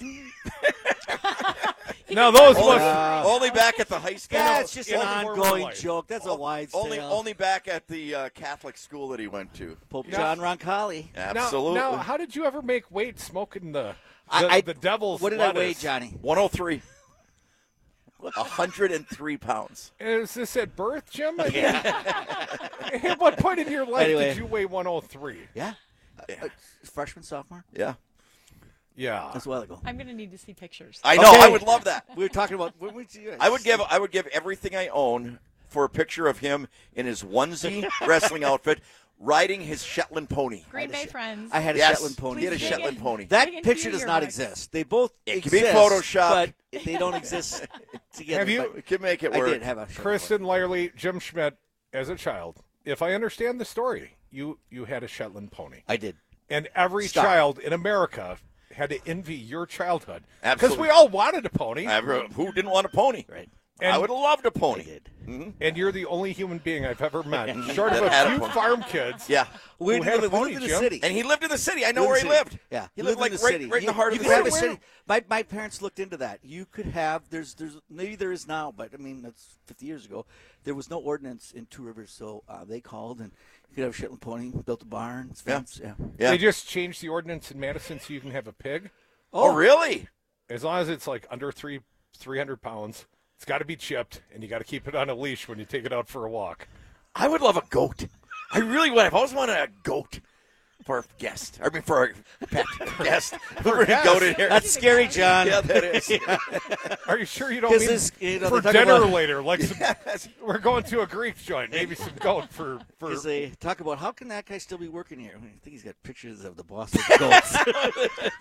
No, those Only, must. only back at the high school. Yeah, it's just an only more ongoing life. joke. That's a wide Only, tale. only back at the uh, Catholic school that he went to. Pope Now- John Roncalli. Absolutely. Now, now, how did you ever make weight smoking the the, I, I, the devil's What did lettuce? I weigh, Johnny? one oh three. one hundred three pounds. Is this at birth, Jim? I mean, at what point in your life Anyway. did you weigh one oh three? Yeah. Uh, freshman, sophomore? Yeah. Yeah. That's a while ago. I'm going to need to see pictures. I know. Okay. I would love that. We were talking about. What would you, I would give. I would give everything I own for a picture of him in his onesie wrestling outfit, riding his Shetland pony. Green Bay friends. I had a Yes, Shetland pony. he had a Please Shetland dig in. pony. That Dig into picture your does not yearbooks. exist. They both It can be exist, Photoshopped. but they don't exist together. Have you- But We can make it I work. did have a Shetland Kristen Lyerly, Jim Schmidt, as a child, if I understand the story, you you had a Shetland pony. I did. And every Stop. child in America had to envy your childhood. Because Absolutely. we all wanted a pony. Ever- Who didn't want a pony? Right. And- I would have loved a I pony. did. And you're the only human being I've ever met, short of That had a a few pony. farm kids. Yeah. We, Who we had a lived- we pony, lived in Jim? the city. And he lived in the city. I know Lived where in he the city. lived. Yeah, He you lived lived like in the right, city. right in You- the heart you of could the have city. a city. My my parents looked into that. You could have there's there's maybe there is now, but I mean that's fifty years ago. There was no ordinance in Two Rivers, so uh, they called and you could have a Shetland pony, built a barn, it's Yeah. fence. Yeah. Yeah. They just changed the ordinance in Madison so you can have a pig. Oh, really? As long as it's like under three three hundred pounds, it's got to be chipped, and you got to keep it on a leash when you take it out for a walk. I would love a goat. I really would. I've always wanted a goat for a guest. I mean, for a pet guest. For a guest. goat in here. That's scary, John. Yeah, that is. Are you sure you don't 'Cause mean this- you know, for they talk dinner about- later? Like some, we're going to a Greek joint, maybe some goat for for. Because they talk about how can that guy still be working here? I think he's got pictures of the boss with goats. The goat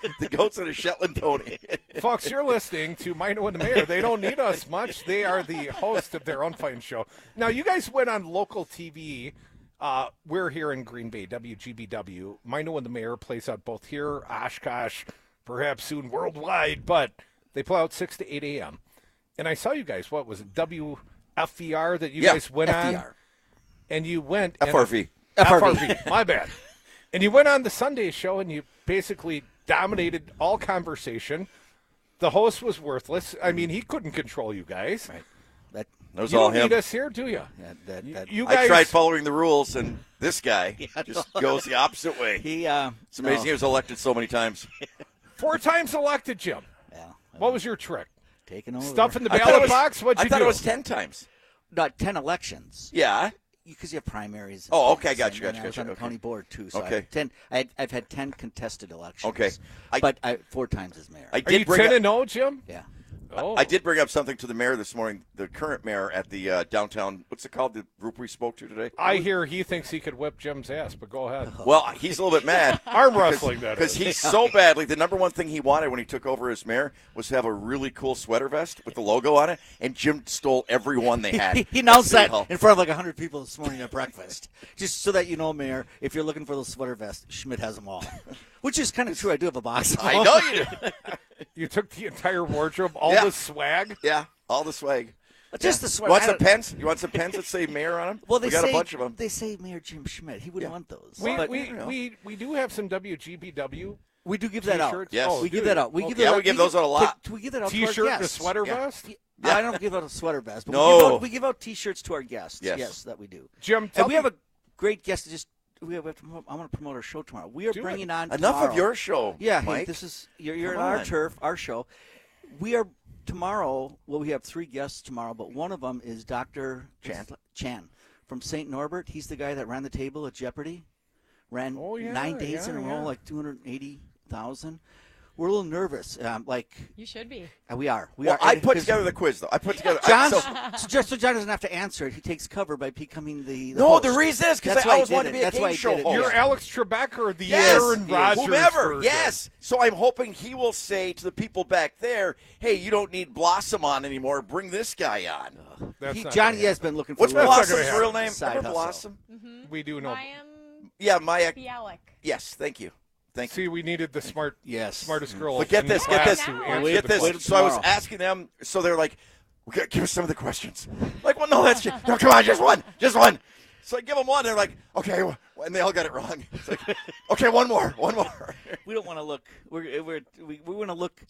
goats and a Shetland pony. Folks, you're listening to Mino and the Mayor. They don't need us much. They are the host of their own fine show. Now, you guys went on local T V. Uh, we're here in Green Bay, W G B W. Mino and the Mayor plays out both here, Oshkosh, perhaps soon worldwide, but they play out six to eight a.m. And I saw you guys, what was it, W F V R that you yeah, guys went F V R. on? And you went. F R V. And, F R V, my bad. And you went on the Sunday show and you basically dominated all conversation. The host was worthless. I mean, he couldn't control you guys. Right. That, that was you all don't him. need us here, do you? Yeah, that, that, you guys, I tried following the rules, and this guy Yeah, just no. goes the opposite way. He, uh, it's amazing no. he was elected so many times. Four times elected, Jim. Yeah. What was your trick? Taking over. Stuff in the I thought ballot it was- box? What'd you I thought do? it was ten times. Not ten elections. Yeah. Because you have primaries. and Oh, okay, things, gotcha, and gotcha, I was gotcha, on the okay. county board too. So Okay. I had ten. I had, I've had ten contested elections. Okay. I- but I, four times as mayor. I Are did you bring ten up- and oh, Jim? yeah. Oh. I did bring up something to the mayor this morning, the current mayor at the uh, downtown, what's it called, the group we spoke to today? I hear he thinks he could whip Jim's ass, but go ahead. Well, he's a little bit mad. Arm wrestling, that Because is. he's so badly, the number one thing he wanted when he took over as mayor was to have a really cool sweater vest with the logo on it, and Jim stole every one they had. He, he announced at City that Hall. in front of like one hundred people this morning at breakfast. Just so that you know, Mayor, if you're looking for those sweater vests, Schmidt has them all. Which is kind of true. I do have a box of them. I know you do. You took the entire wardrobe, all Yeah. the swag. Yeah, all the swag. Just Yeah. the sweater. You want I some don't- pens? You want some pens that say mayor on them? Well, they we got say, a bunch of them. They say Mayor Jim Schmidt. He wouldn't Yeah. want those. We, But- we, we, we do have some W G B W. We do give that out. T-shirts. Yes. Oh, we do give you? that out. We give Okay. Yeah, that we out. give those out a lot. To, we give that out to our T-shirt and a guests. sweater Yeah. vest? Yeah, I don't give out a sweater vest, but No. we, give out, we give out T-shirts to our guests. Yes. Yes, that we do. Jim, tell And we me, have a great guest. To just we have, we have to promote, I want to promote our show tomorrow. We are Do bringing it. on Enough tomorrow. of your show, Yeah, hey, Mike. this is you're, you're Come on our on. turf, our show. We are tomorrow. Well, we have three guests tomorrow, but one of them is Doctor Chan. Chan from Saint Norbert. He's the guy that ran the table at Jeopardy. Ran Oh, yeah, nine days yeah, in a row, yeah. like two hundred eighty thousand. We're a little nervous. Um, like You should be. uh, we are. We Well, are. I And put because together the quiz, though. I put together. I- John, so- so, just so John doesn't have to answer it, he takes cover by becoming the. the No, host. the reason is 'cause That's I why he always did wanted to it. be a That's game why he show did it. host. you're Yeah. Alex Trebek or the Yes, Aaron Rodgers whomever. version? Yes. So I'm hoping he will say to the people back there, "Hey, you don't need Blossom on anymore. Bring this guy on." That's He, not Johnny gonna has been looking for. What's a little- That's not Blossom's gonna real happen. name? Side Remember hustle. Blossom? We do know. Mayim Yeah, Maya. Bialik. Yes, thank you. Thank you. See, we needed the smart, Yes. smartest girl. But get in the this, get class this, to Now. answer get the this. question. So I was tomorrow. asking them. So they're like, "Okay, "Give us some of the questions." Like, well, no, that's just, no. Come on, just one, just one. So I give them one. They're like, "Okay," and they all got it wrong. It's like, "Okay, one more, one more." We don't want to look. We're, we're we we want to look.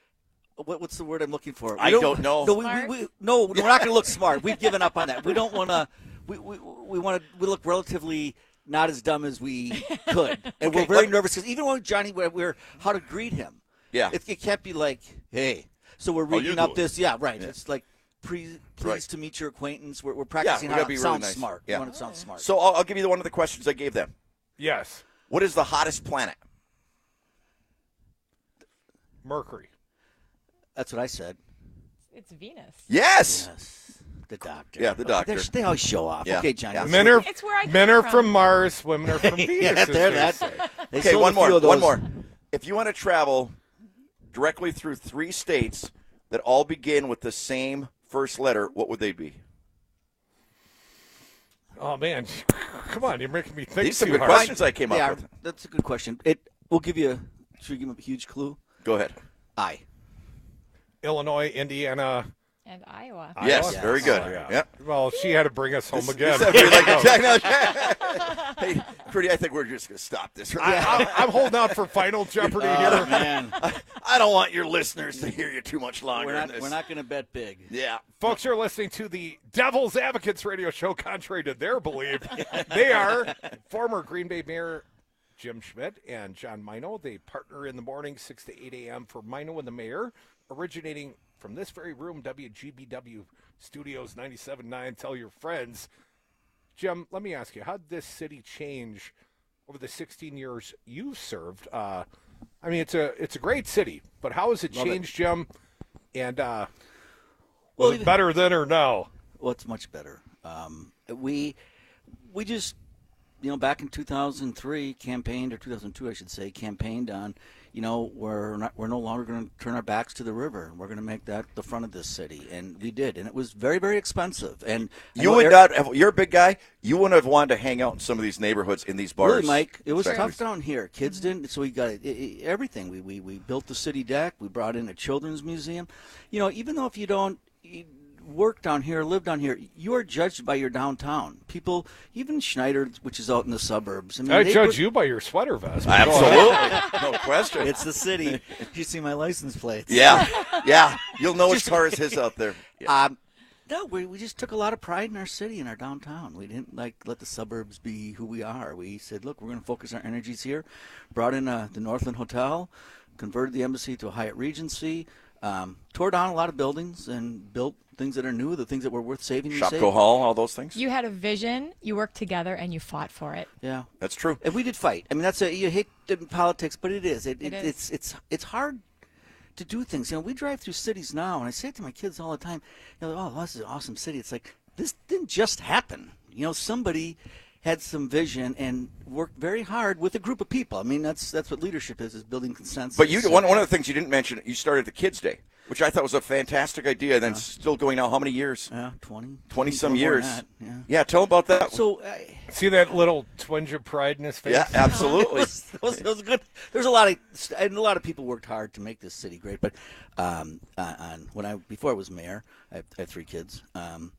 What, what's the word I'm looking for? We I don't know. No, we, we, Smart? we, no, we're not going to look smart. We've given up on that. We don't want to. We we, we want to. We look relatively not as dumb as we could, and Okay, we're very let- nervous because even when Johnny, we're, we're how to greet him. Yeah. It, it can't be like, hey. So we're How you reading up doing? this. Yeah, right. Yeah. It's like. Pleased, pleased Right. to meet your acquaintance. We're, we're Yeah, practicing we how gotta to be really sound nice. smart. Yeah. We want to sound smart. So I'll, I'll give you the one of the questions I gave them. Yes, What is the hottest planet? Mercury. That's what I said. It's Venus. Yes. Yes. The doctor. Yeah, the doctor. They're- They always show off. Yeah. Okay, Johnny. Yeah. let's- Men are It's where I men came are from. from Mars, women are from Venus. Yeah, as they're they that. say. They Okay, sold one a few more. of One those. more. If you want to travel directly through three states that all begin with the same first letter, what would they be? Oh man, come on! You're making me think These are too good hard. questions I came They up are. with. That's a good question. It. We'll give you. A, should we give him a huge clue? Go ahead. I. Illinois, Indiana. And Iowa. Yes, Iowa? very good. Oh, yeah. Yep. Well, she had to bring us home This- again. this- we're like, hey, Crudy, I think we're just going to stop this. Right I, now. I'm, I'm holding out for Final Jeopardy Oh, here. man. I, I don't want your listeners to hear you too much longer. We're in not. this. We're not going to bet big. Yeah. Folks, you're listening to the Devil's Advocates radio show, contrary to their belief. They are former Green Bay Mayor Jim Schmidt and John Mino. They partner in the morning, six to eight a.m. for Mino and the Mayor, originating from this very room, W G B W Studios ninety-seven point nine. Tell your friends. Jim, let me ask you, how did this city change over the sixteen years you've served? Uh, I mean, it's a it's a great city, but how has it Love it. changed, Jim? And uh, Well, was it better then or no? Well, it's much better. Um, we we just you know back in two thousand three campaigned or two thousand two I should say campaigned on you know, we're not, we're no longer going to turn our backs to the river. We're going to make that the front of this city, and we did, and it was very, very expensive. And you would not. Have, you're a big guy. You wouldn't have wanted to hang out in some of these neighborhoods in these bars. Really, Mike, it was factories. tough down here. Kids didn't, so we got it, it, everything. We, we we built the city deck. We brought in a children's museum. You know, even though if you don't work down here, live down here, you are judged by your downtown. People, even Schneider, which is out in the suburbs. I, mean, I they judge put, you by your sweater vest. Absolutely, no question. It's the city. You see my license plates. Yeah, yeah. You'll know which car is his out there. Yeah. Um, no, we we just took a lot of pride in our city and our downtown. We didn't like let the suburbs be who we are. We said, look, we're going to focus our energies here. Brought in uh, the Northland Hotel, converted the embassy to a Hyatt Regency, um, tore down a lot of buildings, and built things that are new, the things that were worth saving. Shopko Hall, all those things. You had a vision, you worked together, and you fought for it. Yeah, that's true. And we did fight. I mean, that's a you hate politics, but it is. It, It it, is. It's it's it's hard to do things. You know, we drive through cities now, and I say it to my kids all the time. You know, oh, well, this is an awesome city. It's like this didn't just happen. You know, somebody had some vision and worked very hard with a group of people. I mean, that's that's what leadership is: is building consensus. But you, one one of the things you didn't mention, you started the Kids Day, which I thought was a fantastic idea. And then Yeah. still going now, how many years? Yeah, twenty. twenty some more years. than that, yeah. yeah, tell about that. So. Uh, See that little twinge of pride in his face? Yeah, absolutely. it, was, it, was, it was good. There's a lot of and a lot of people worked hard to make this city great. But um, uh, on when I before I was mayor, I have, I have three kids. Um,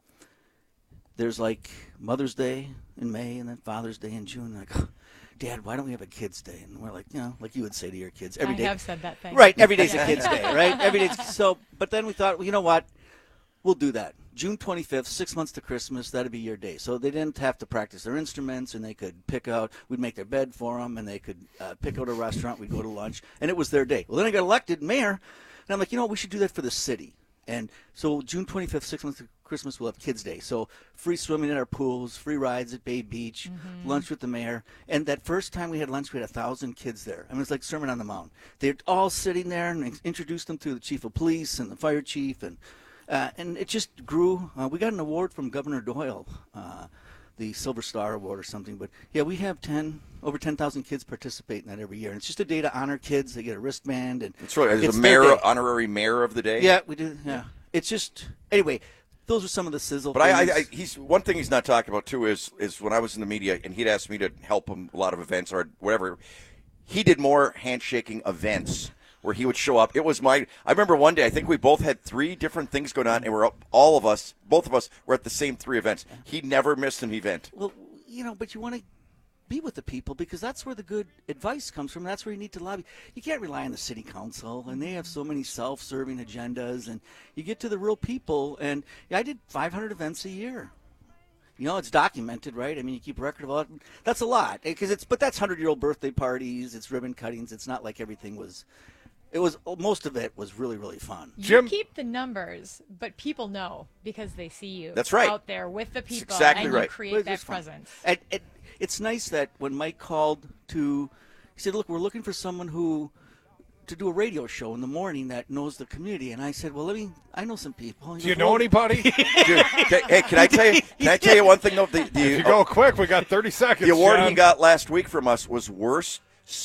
there's like Mother's Day in May, and then Father's Day in June. Like, oh, Dad, why don't we have a Kids Day? And we're like, you know, like you would say to your kids every I day. have said that thing. Right, every day's Yeah. a Kids Day, right? Every day's so. But then we thought, well, you know what? We'll do that. June twenty-fifth, six months to Christmas, that'd be your day. So they didn't have to practice their instruments, and they could pick out, we'd make their bed for them, and they could uh, pick out a restaurant, we'd go to lunch, and it was their day. Well, then I got elected mayor, and I'm like, you know what, we should do that for the city. And so June twenty-fifth, six months to Christmas, we'll have Kids Day. So free swimming in our pools, free rides at Bay Beach, Mm-hmm. lunch with the mayor. And that first time we had lunch, we had a thousand kids there. I mean, it's like Sermon on the Mount. They're all sitting there, and introduced them to the chief of police and the fire chief, and Uh, and it just grew. Uh, we got an award from Governor Doyle, uh, the Silver Star Award or something. But yeah, we have ten over ten thousand kids participate in that every year. And it's just a day to honor kids. They get a wristband, and That's right. As it's a their mayor, day. honorary mayor of the day. Yeah, we do. Yeah, it's just anyway. Those are some of the sizzle. But I, things. I, I, he's one thing he's not talking about too is is when I was in the media and he'd asked me to help him a lot of events or whatever. He did more handshaking events where he would show up. It was my. I remember one day. I think we both had three different things going on, and we're up, all of us, both of us, were at the same three events. He never missed an event. Well, you know, but you want to be with the people because that's where the good advice comes from. That's where you need to lobby. You can't rely on the city council, and they have so many self-serving agendas, and you get to the real people. And yeah, I did five hundred events a year. You know, it's documented, right? I mean, you keep record of all. That's a lot because it's. But that's hundred-year-old birthday parties. It's ribbon cuttings. It's not like everything was. It was most of it was really really fun. You keep the numbers, but people know because they see you. That's right. Out there with the people, That's exactly and right. you create Well, that it's fun. presence. And, and it's nice that when Mike called to, he said, "Look, we're looking for someone who to do a radio show in the morning that knows the community." And I said, "Well, let me. I know some people." He Do you goes, know "Well," anybody? Dude, can, hey, can I tell you? Can I tell you one thing though? The, the, If you go quick, we got thirty seconds. The award John. he got last week from us was worst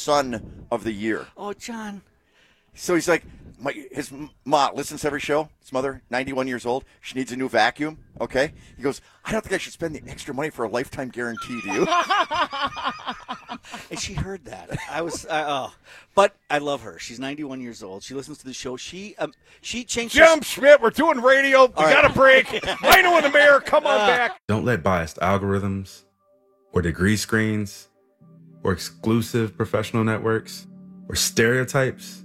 son of the year. "Oh, John." So he's like, my, his ma listens to every show. His mother, ninety-one years old. She needs a new vacuum. Okay. He goes, I don't think I should spend the extra money for a lifetime guarantee. Do you? And she heard that. I was, I, oh, but I love her. She's ninety-one years old. She listens to the show. She, um, she changed. Jim Schmidt, we're doing radio. We right. got a break. Rhino and the mayor, come on Uh, back. Don't let biased algorithms or degree screens or exclusive professional networks or stereotypes.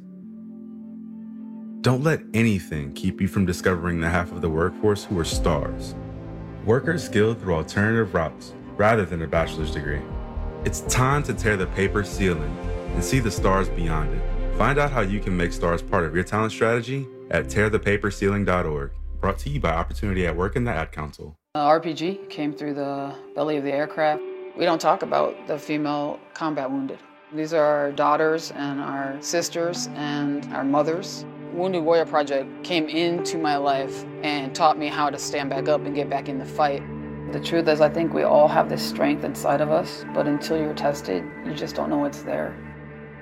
Don't let anything keep you from discovering the half of the workforce who are stars. Workers skilled through alternative routes rather than a bachelor's degree. It's time to tear the paper ceiling and see the stars beyond it. Find out how you can make stars part of your talent strategy at tear the paper ceiling dot org. Brought to you by Opportunity at Work and the Ad Council. Uh, R P G came through the belly of the aircraft. We don't talk about the female combat wounded. These are our daughters and our sisters and our mothers. Wounded Warrior Project came into my life and taught me how to stand back up and get back in the fight. The truth is, I think we all have this strength inside of us, but until you're tested, you just don't know it's there.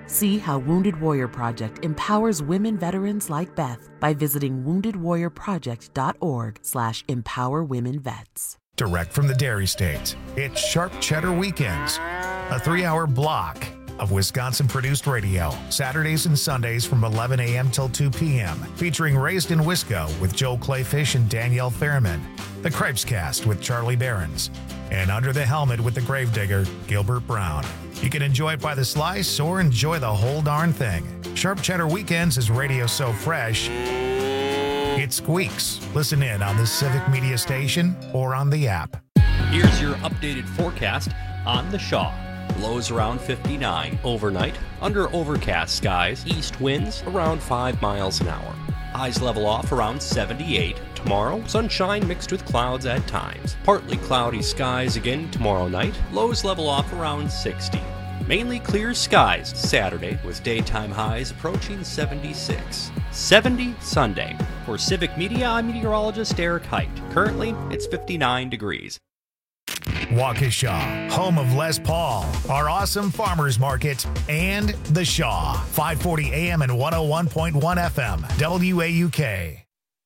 See how Wounded Warrior Project empowers women veterans like Beth by visiting woundedwarriorproject.org slash empower women vets. Direct from the Dairy State, it's Sharp Cheddar Weekends, a three-hour block of Wisconsin-produced radio, Saturdays and Sundays from eleven a.m. till two p.m., featuring Raised in Wisco with Joe Clayfish and Danielle Fairman, The Cripes Cast with Charlie Behrens, and Under the Helmet with the Gravedigger, Gilbert Brown. You can enjoy it by the slice or enjoy the whole darn thing. Sharp Cheddar Weekends is radio so fresh, it squeaks. Listen in on the Civic Media Station or on the app. Here's your updated forecast on the Shaw. Lows around fifty-nine overnight, under overcast skies, east winds around five miles an hour. Highs level off around seventy-eight. Tomorrow, sunshine mixed with clouds at times. Partly cloudy skies again tomorrow night. Lows level off around sixty. Mainly clear skies Saturday with daytime highs approaching seventy-six. seventy Sunday. For Civic Media, I'm meteorologist Eric Height. Currently, it's fifty-nine degrees. Waukesha, home of Les Paul, our awesome farmers market, and The Shaw, five forty a.m. and one oh one point one F M, W A U K.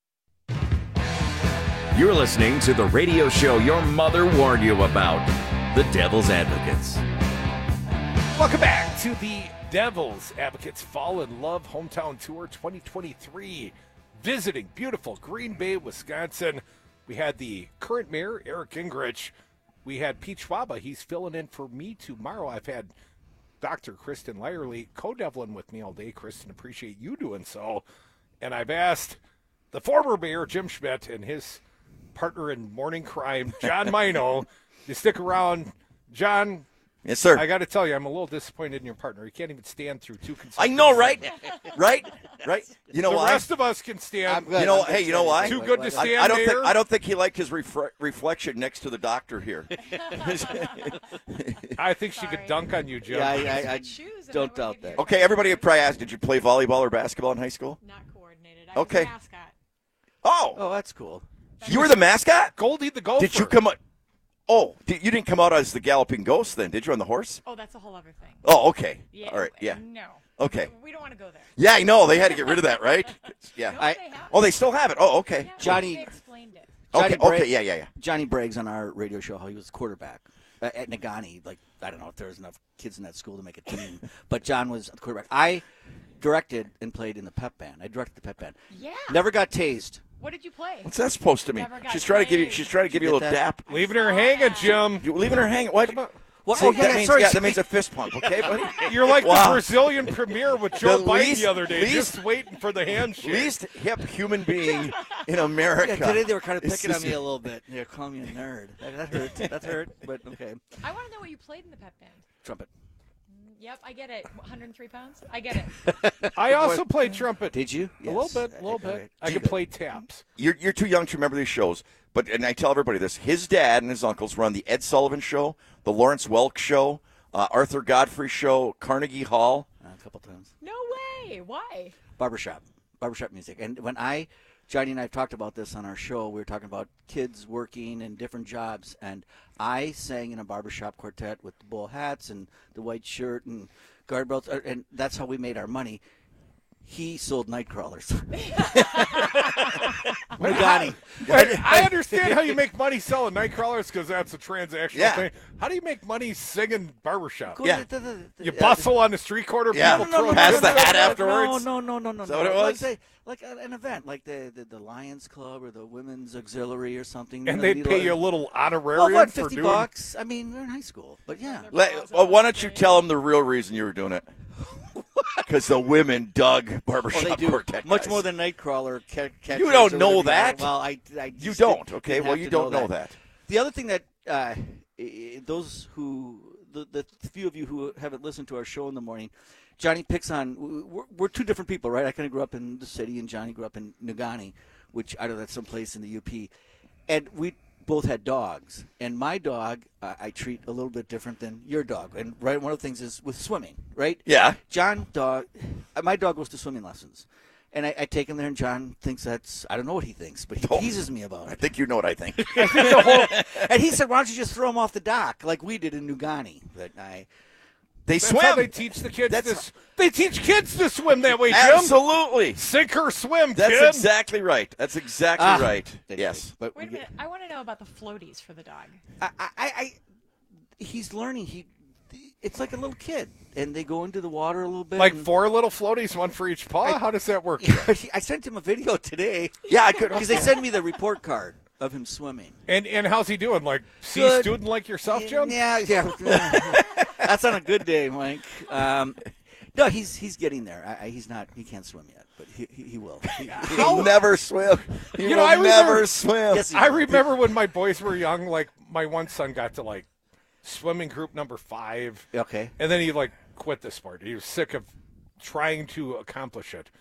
You're listening to the radio show your mother warned you about, The Devil's Advocates. Welcome back to the Devil's Advocates Fall in Love Hometown Tour twenty twenty-three. Visiting beautiful Green Bay, Wisconsin. We had the current mayor, Eric Gingrich. We had Pete Schwaba. He's filling in for me tomorrow. I've had Doctor Kristen Lyerly co-deviling with me all day. Kristen, appreciate you doing so. And I've asked the former mayor, Jim Schmidt, and his partner in morning crime, John Mino, to stick around. John. Yes, sir. I got to tell you, I'm a little disappointed in your partner. He can't even stand through two consecutive. I know, right? right? Right? You know the why? The rest of us can stand. You know, hey, you know why? Too good to stand I, I don't there. think I don't think he liked his refre- reflection next to the doctor here. I think she could dunk on you, Joe. Yeah, I, I, I don't doubt that. Okay, everybody would probably ask, did you play volleyball or basketball in high school? Not coordinated. I okay. was a mascot. Oh. Oh, that's cool. You were the mascot? Goldie the Gopher. Did you come out? Oh, did, you didn't come out as the galloping ghost then, did you, on the horse? Oh, that's a whole other thing. Oh, okay. Yeah, all right, yeah. No. Okay. We don't want to go there. Yeah, I know. They had to get rid of that, right? Yeah. No, I, they have oh, they still have it. Oh, okay. Yeah, Johnny they explained it. Johnny okay, Bragg, okay, yeah, yeah, yeah. Johnny Braggs on our radio show, how he was quarterback uh, at Nagani. Like, I don't know if there was enough kids in that school to make a team, but John was the quarterback. I directed and played in the pep band. I directed the pep band. Yeah. Never got tased. What did you play? What's that supposed to mean? She's trying to give you. She's trying to give you a little dap. Leaving her hanging, Jim. You're leaving her hanging. What? What? See, Oh, that yeah, means, sorry. yeah, that means a fist pump, okay, buddy? You're like Wow. the Brazilian premier with Joe The Biden least- the other day, least- just waiting for the handshake. Least hip human being in America. Yeah, today they were kind of It's picking on just- me a little bit. They're calling me a nerd. That, that hurt. That hurt, but okay. I want to know what you played in the pep band. Trumpet. Yep, I get it. one hundred three pounds? I get it. I also played trumpet. Did you? A little Yes. bit, a little All bit. right. I could play taps. You're you're too young to remember these shows, but and I tell everybody this: his dad and his uncles were on the Ed Sullivan Show, the Lawrence Welk Show, uh, Arthur Godfrey Show, Carnegie Hall. Uh, a couple times. No way. Why? Barbershop. Barbershop music. And when I, Johnny and I have talked about this on our show, we were talking about kids working in different jobs, and I sang in a barbershop quartet with the bull hats and the white shirt and guard belts, and that's how we made our money. He sold night crawlers. Nagani. Wait, I understand how you make money selling night crawlers because that's a transactional Yeah. thing. How do you make money singing barbershop? Go Yeah. to the- the- the- You uh, bustle on the street corner, Yeah. people No, no, throw no, Pass the in hat there. afterwards? No, no, no, no, no. Is that what it no. was? Like, they, like a- an event, like the, the, the Lions Club or the Women's Auxiliary or something. And know, they'd need pay you a little Well, honorarium what, for fifty doing bucks? I mean, they're in high school, but yeah. Let, well, why don't you tell them the real reason you were doing it? Because the women dug barbershop Well, they do quartet much guys. more than Nightcrawler. Ca- catchers You don't or know whatever that. Well, I, I You just don't, didn't- okay? didn't Well, have you to don't know that. The other thing that uh, i- those who, the, the few of you who haven't listened to our show in the morning, Johnny picks on. We're, we're two different people, right? I kind of grew up in the city, and Johnny grew up in Nagani, which I know that's someplace in the U P, and we both had dogs, and my dog uh, I treat a little bit different than your dog. And right, one of the things is with swimming, right? Yeah. John dog, uh, my dog goes to swimming lessons, and I, I take him there, and John thinks that's I don't know what he thinks, but he Oh, teases me about I it. think you know what I think. I think the whole, and he said, "Why don't you just throw him off the dock like we did in Nugani?" But I, They That's swim. How they teach the kids That's this. They teach kids to swim that way, Jim. Absolutely. Sink or swim, That's kid. exactly right. That's exactly Ah. right. Yes. But Wait a minute. I want to know about the floaties for the dog. I, I, I, he's learning. He, it's like a little kid, and they go into the water a little bit. Like and, four little floaties, one for each paw? How does that work? I sent him a video today. Yeah, I could because they sent me the report card of him swimming. And and how's he doing? Like C Good. student like yourself, Jim? Yeah, yeah. That's on a good day, Mike. Um, no, he's he's getting there. I, I, he's not. He can't swim yet, but he he, he will. He, He'll never swim. He You will know, I never remember- swim. Yes, he I will. remember when my boys were young, like my one son got to like swimming group number five. Okay. And then he like quit the sport. He was sick of trying to accomplish it.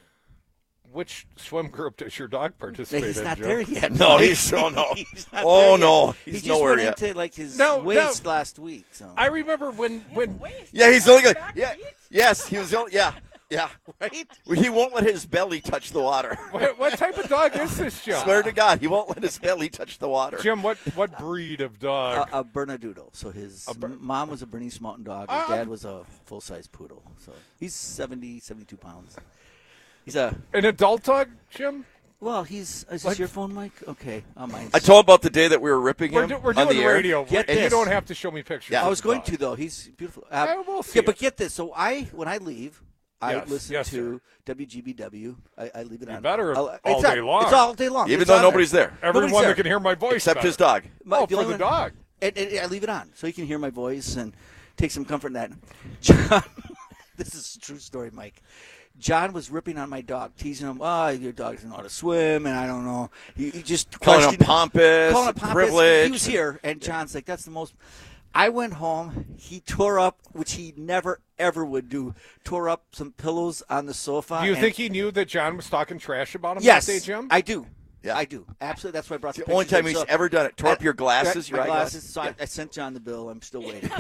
Which swim group does your dog participate He's in? not Joe? there yet. No, he's oh no. He's not Oh there no, yet. he's he just nowhere went yet. into like his No, waist no. last week. So I remember when when Yeah, he's only gonna, yeah, yes, he was only, yeah, yeah. right. He won't let his belly touch the water. what, what type of dog is this, Jim? Swear to God, he won't let his belly touch the water. Jim, what what breed of dog? A, a Bernedoodle. So his A Ber- m- mom was a Bernese Mountain Dog. His Ah. dad was a full-size poodle. So he's seventy, seventy-two pounds. He's a An adult dog, Jim? well. He's is Like- this your phone, Mike? Okay, on mine. I told about the day that we were ripping We're, him do, we're on doing the air. radio. Get and you this. don't have to show me pictures. Yeah. of I was the going dog. to though. He's beautiful. Uh, Yeah, we'll see yeah, but it. get this. So I, when I leave, I Yes, listen yes, to sir. W G B W. I, I leave it You on. better I'll- all it's day on- long. It's all day long. Even It's though on nobody's there. Everyone Nobody's that there. can hear my voice. Except better. his dog. My- Oh, the for only the one- dog. And, and I leave it on so you can hear my voice and take some comfort in that. John, this is a true story, Mike. John was ripping on my dog, teasing him. Oh, your dog doesn't know how to swim, and I don't know. He, he just Calling him questioned- pompous, calling him pompous. privileged. He was here, and John's like, "That's the most." I went home. He tore up, which he never ever would do. Tore up some pillows on the sofa. Do you and- think he knew that John was talking trash about him Yes, that day, Jim? I do. Yeah. I do. Absolutely. That's why I brought It's the the only pictures time in. he's So- ever done it. Tore up I- your glasses, my your glasses. eyeglasses. So I, I sent John the bill. I'm still waiting.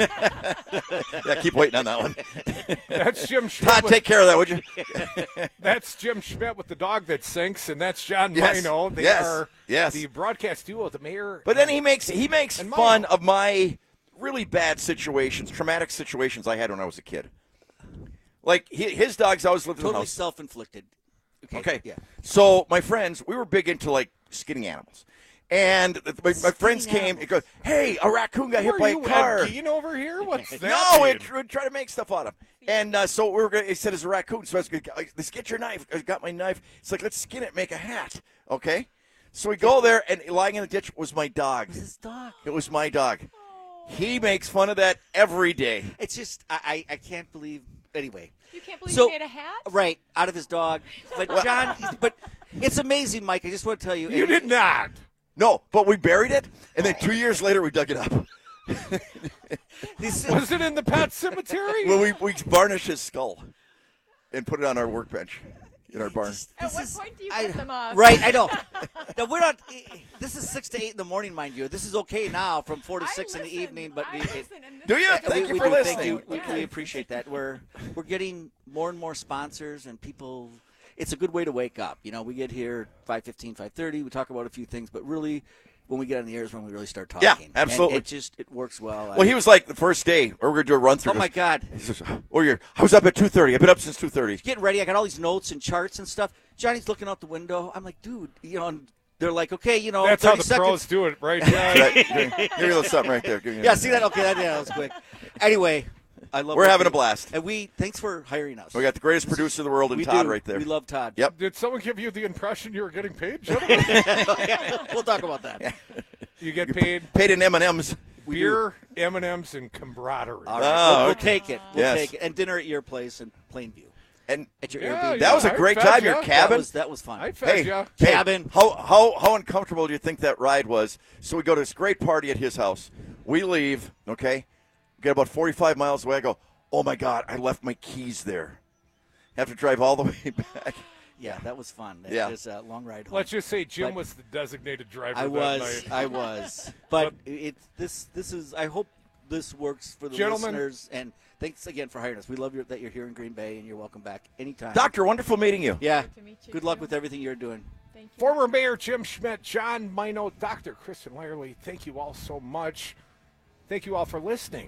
Yeah, keep waiting on that one. That's Jim Schmidt. Todd, with- take care of that, would you? That's Jim Schmidt with the dog that sinks, and that's John Yes, Mino. They yes, are yes. the broadcast duo, the mayor. But then he makes he makes And fun Milo. of my really bad situations, traumatic situations I had when I was a kid. Like he, his dogs always lived in the Totally house. self-inflicted. Okay. Okay. Yeah. So my friends, we were big into like skinning animals. And th- my, my friends came and goes, "Hey, a raccoon got hit Were by you a car." Ed Gein over here? What's that? No, mean? it would try to make stuff out of him. And uh, so we were going. It said it's a raccoon. So I was going, "Let's get your knife." I got my knife. It's like, let's skin it, make a hat. Okay. So we go there, and lying in the ditch was my dog. It was his dog. It was my dog. He makes fun of that every day. It's just I, I, I can't believe. Anyway. You can't believe So- he made a hat? Right out of his dog, but John. but it's amazing, Mike. I just want to tell you. You did not. No, but we buried it, and then two years later we dug it up. This- Was it in the pet cemetery? Well, we we varnished his skull and put it on our workbench in our barn. At what is- point do you I- cut them off? Right, I know. No, we're not. This is six to eight in the morning, mind you. This is okay now, from four to I six in the listen. evening. But I we, listen, and Do you? Yeah, Thank we, you we for do. listening. Thank you. We, Yeah. we appreciate that. We're we're getting more and more sponsors and people. It's a good way to wake up. You know, we get here five fifteen, five thirty. We talk about a few things, but really, when we get on the air is when we really start talking. Yeah, absolutely. And it just it works well. Well, he was like the first day, or we're gonna do a run through. Oh my God! He says, "Oh, you're. I was up at two thirty. I've been up since two thirty." Getting ready. I got all these notes and charts and stuff. Johnny's looking out the window. I'm like, dude, you know. And they're like, okay, you know, That's how thirty the pros seconds. do it, right, John? Right, give me give me a little something right there. Give me a- Yeah, see that? Okay, that, yeah, that was quick. Anyway, I love. We're what having we- a blast. And we thanks for hiring us. We got the greatest producer in the world in We Todd do. right there. We love Todd. Yep. Did someone give you the impression you were getting paid, gentlemen? We'll talk about that. You get paid Paid in M and M's. beer, M and M's, and camaraderie. All right, Oh, we'll, we'll okay. take it. We'll Yes. take it. And dinner at your place in Plainview. And At your Yeah, Airbnb. that was a I great fed time. ya. Your That cabin. was, that was fun. I fed Hey, ya. hey, Cabin. How how how uncomfortable do you think that ride was? So we go to this great party at his house. We leave. Okay, get about forty-five miles away. I go, oh my God, I left my keys there. Have to drive all the way back. Yeah, that was fun. Yeah. It was a long ride home. Let's just say Jim But- was the designated driver I that was. night. I was. But it this this is. I hope this works for the Gentlemen. listeners. And thanks again for hiring us. We love your, that you're here in Green Bay, and you're welcome back anytime. Doctor, wonderful meeting you. Yeah. to meet you, Good luck too. with everything you're doing. Thank you. Former Mayor Jim Schmidt, John Mino, Doctor Kristen Lyerly, thank you all so much. Thank you all for listening.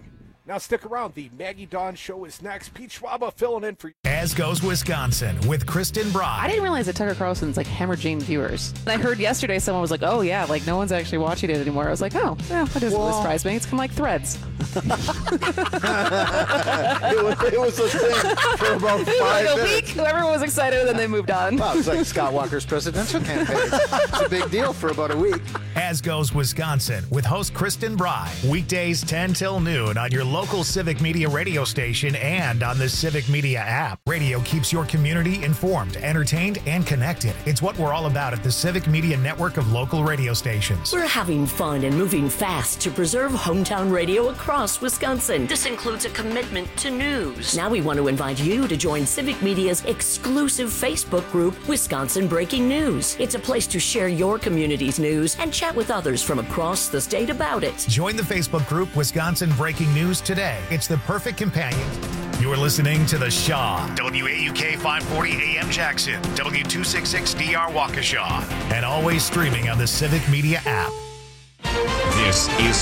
Now stick around. The Maggie Dawn Show is next. Pete Schwaba filling in for you. As Goes Wisconsin with Kristen Bry. I didn't realize that Tucker Carlson's like hemorrhaging viewers. And I heard yesterday someone was like, oh yeah, like no one's actually watching it anymore. I was like, oh, yeah, that doesn't really surprise me. It's kind of like Threads. it, was, it was a thing for about five like a minutes. week, everyone was excited, and then they moved on. Wow, it's like Scott Walker's presidential campaign. It's a big deal for about a week. As Goes Wisconsin with host Kristen Bry. Weekdays ten till noon on your local Civic Media radio station and on the Civic Media app. Radio keeps your community informed, entertained, and connected. It's what we're all about at the Civic Media network of local radio stations. We're having fun and moving fast to preserve hometown radio across Wisconsin. This includes a commitment to news. Now we want to invite you to join Civic Media's exclusive Facebook group, Wisconsin Breaking News. It's a place to share your community's news and chat with others from across the state about it. Join the Facebook group Wisconsin Breaking News today. It's the perfect companion. You're listening to The Shaw. W A U K five forty A M Jackson, W two sixty-six D R Waukesha, and always streaming on the Civic Media app. This is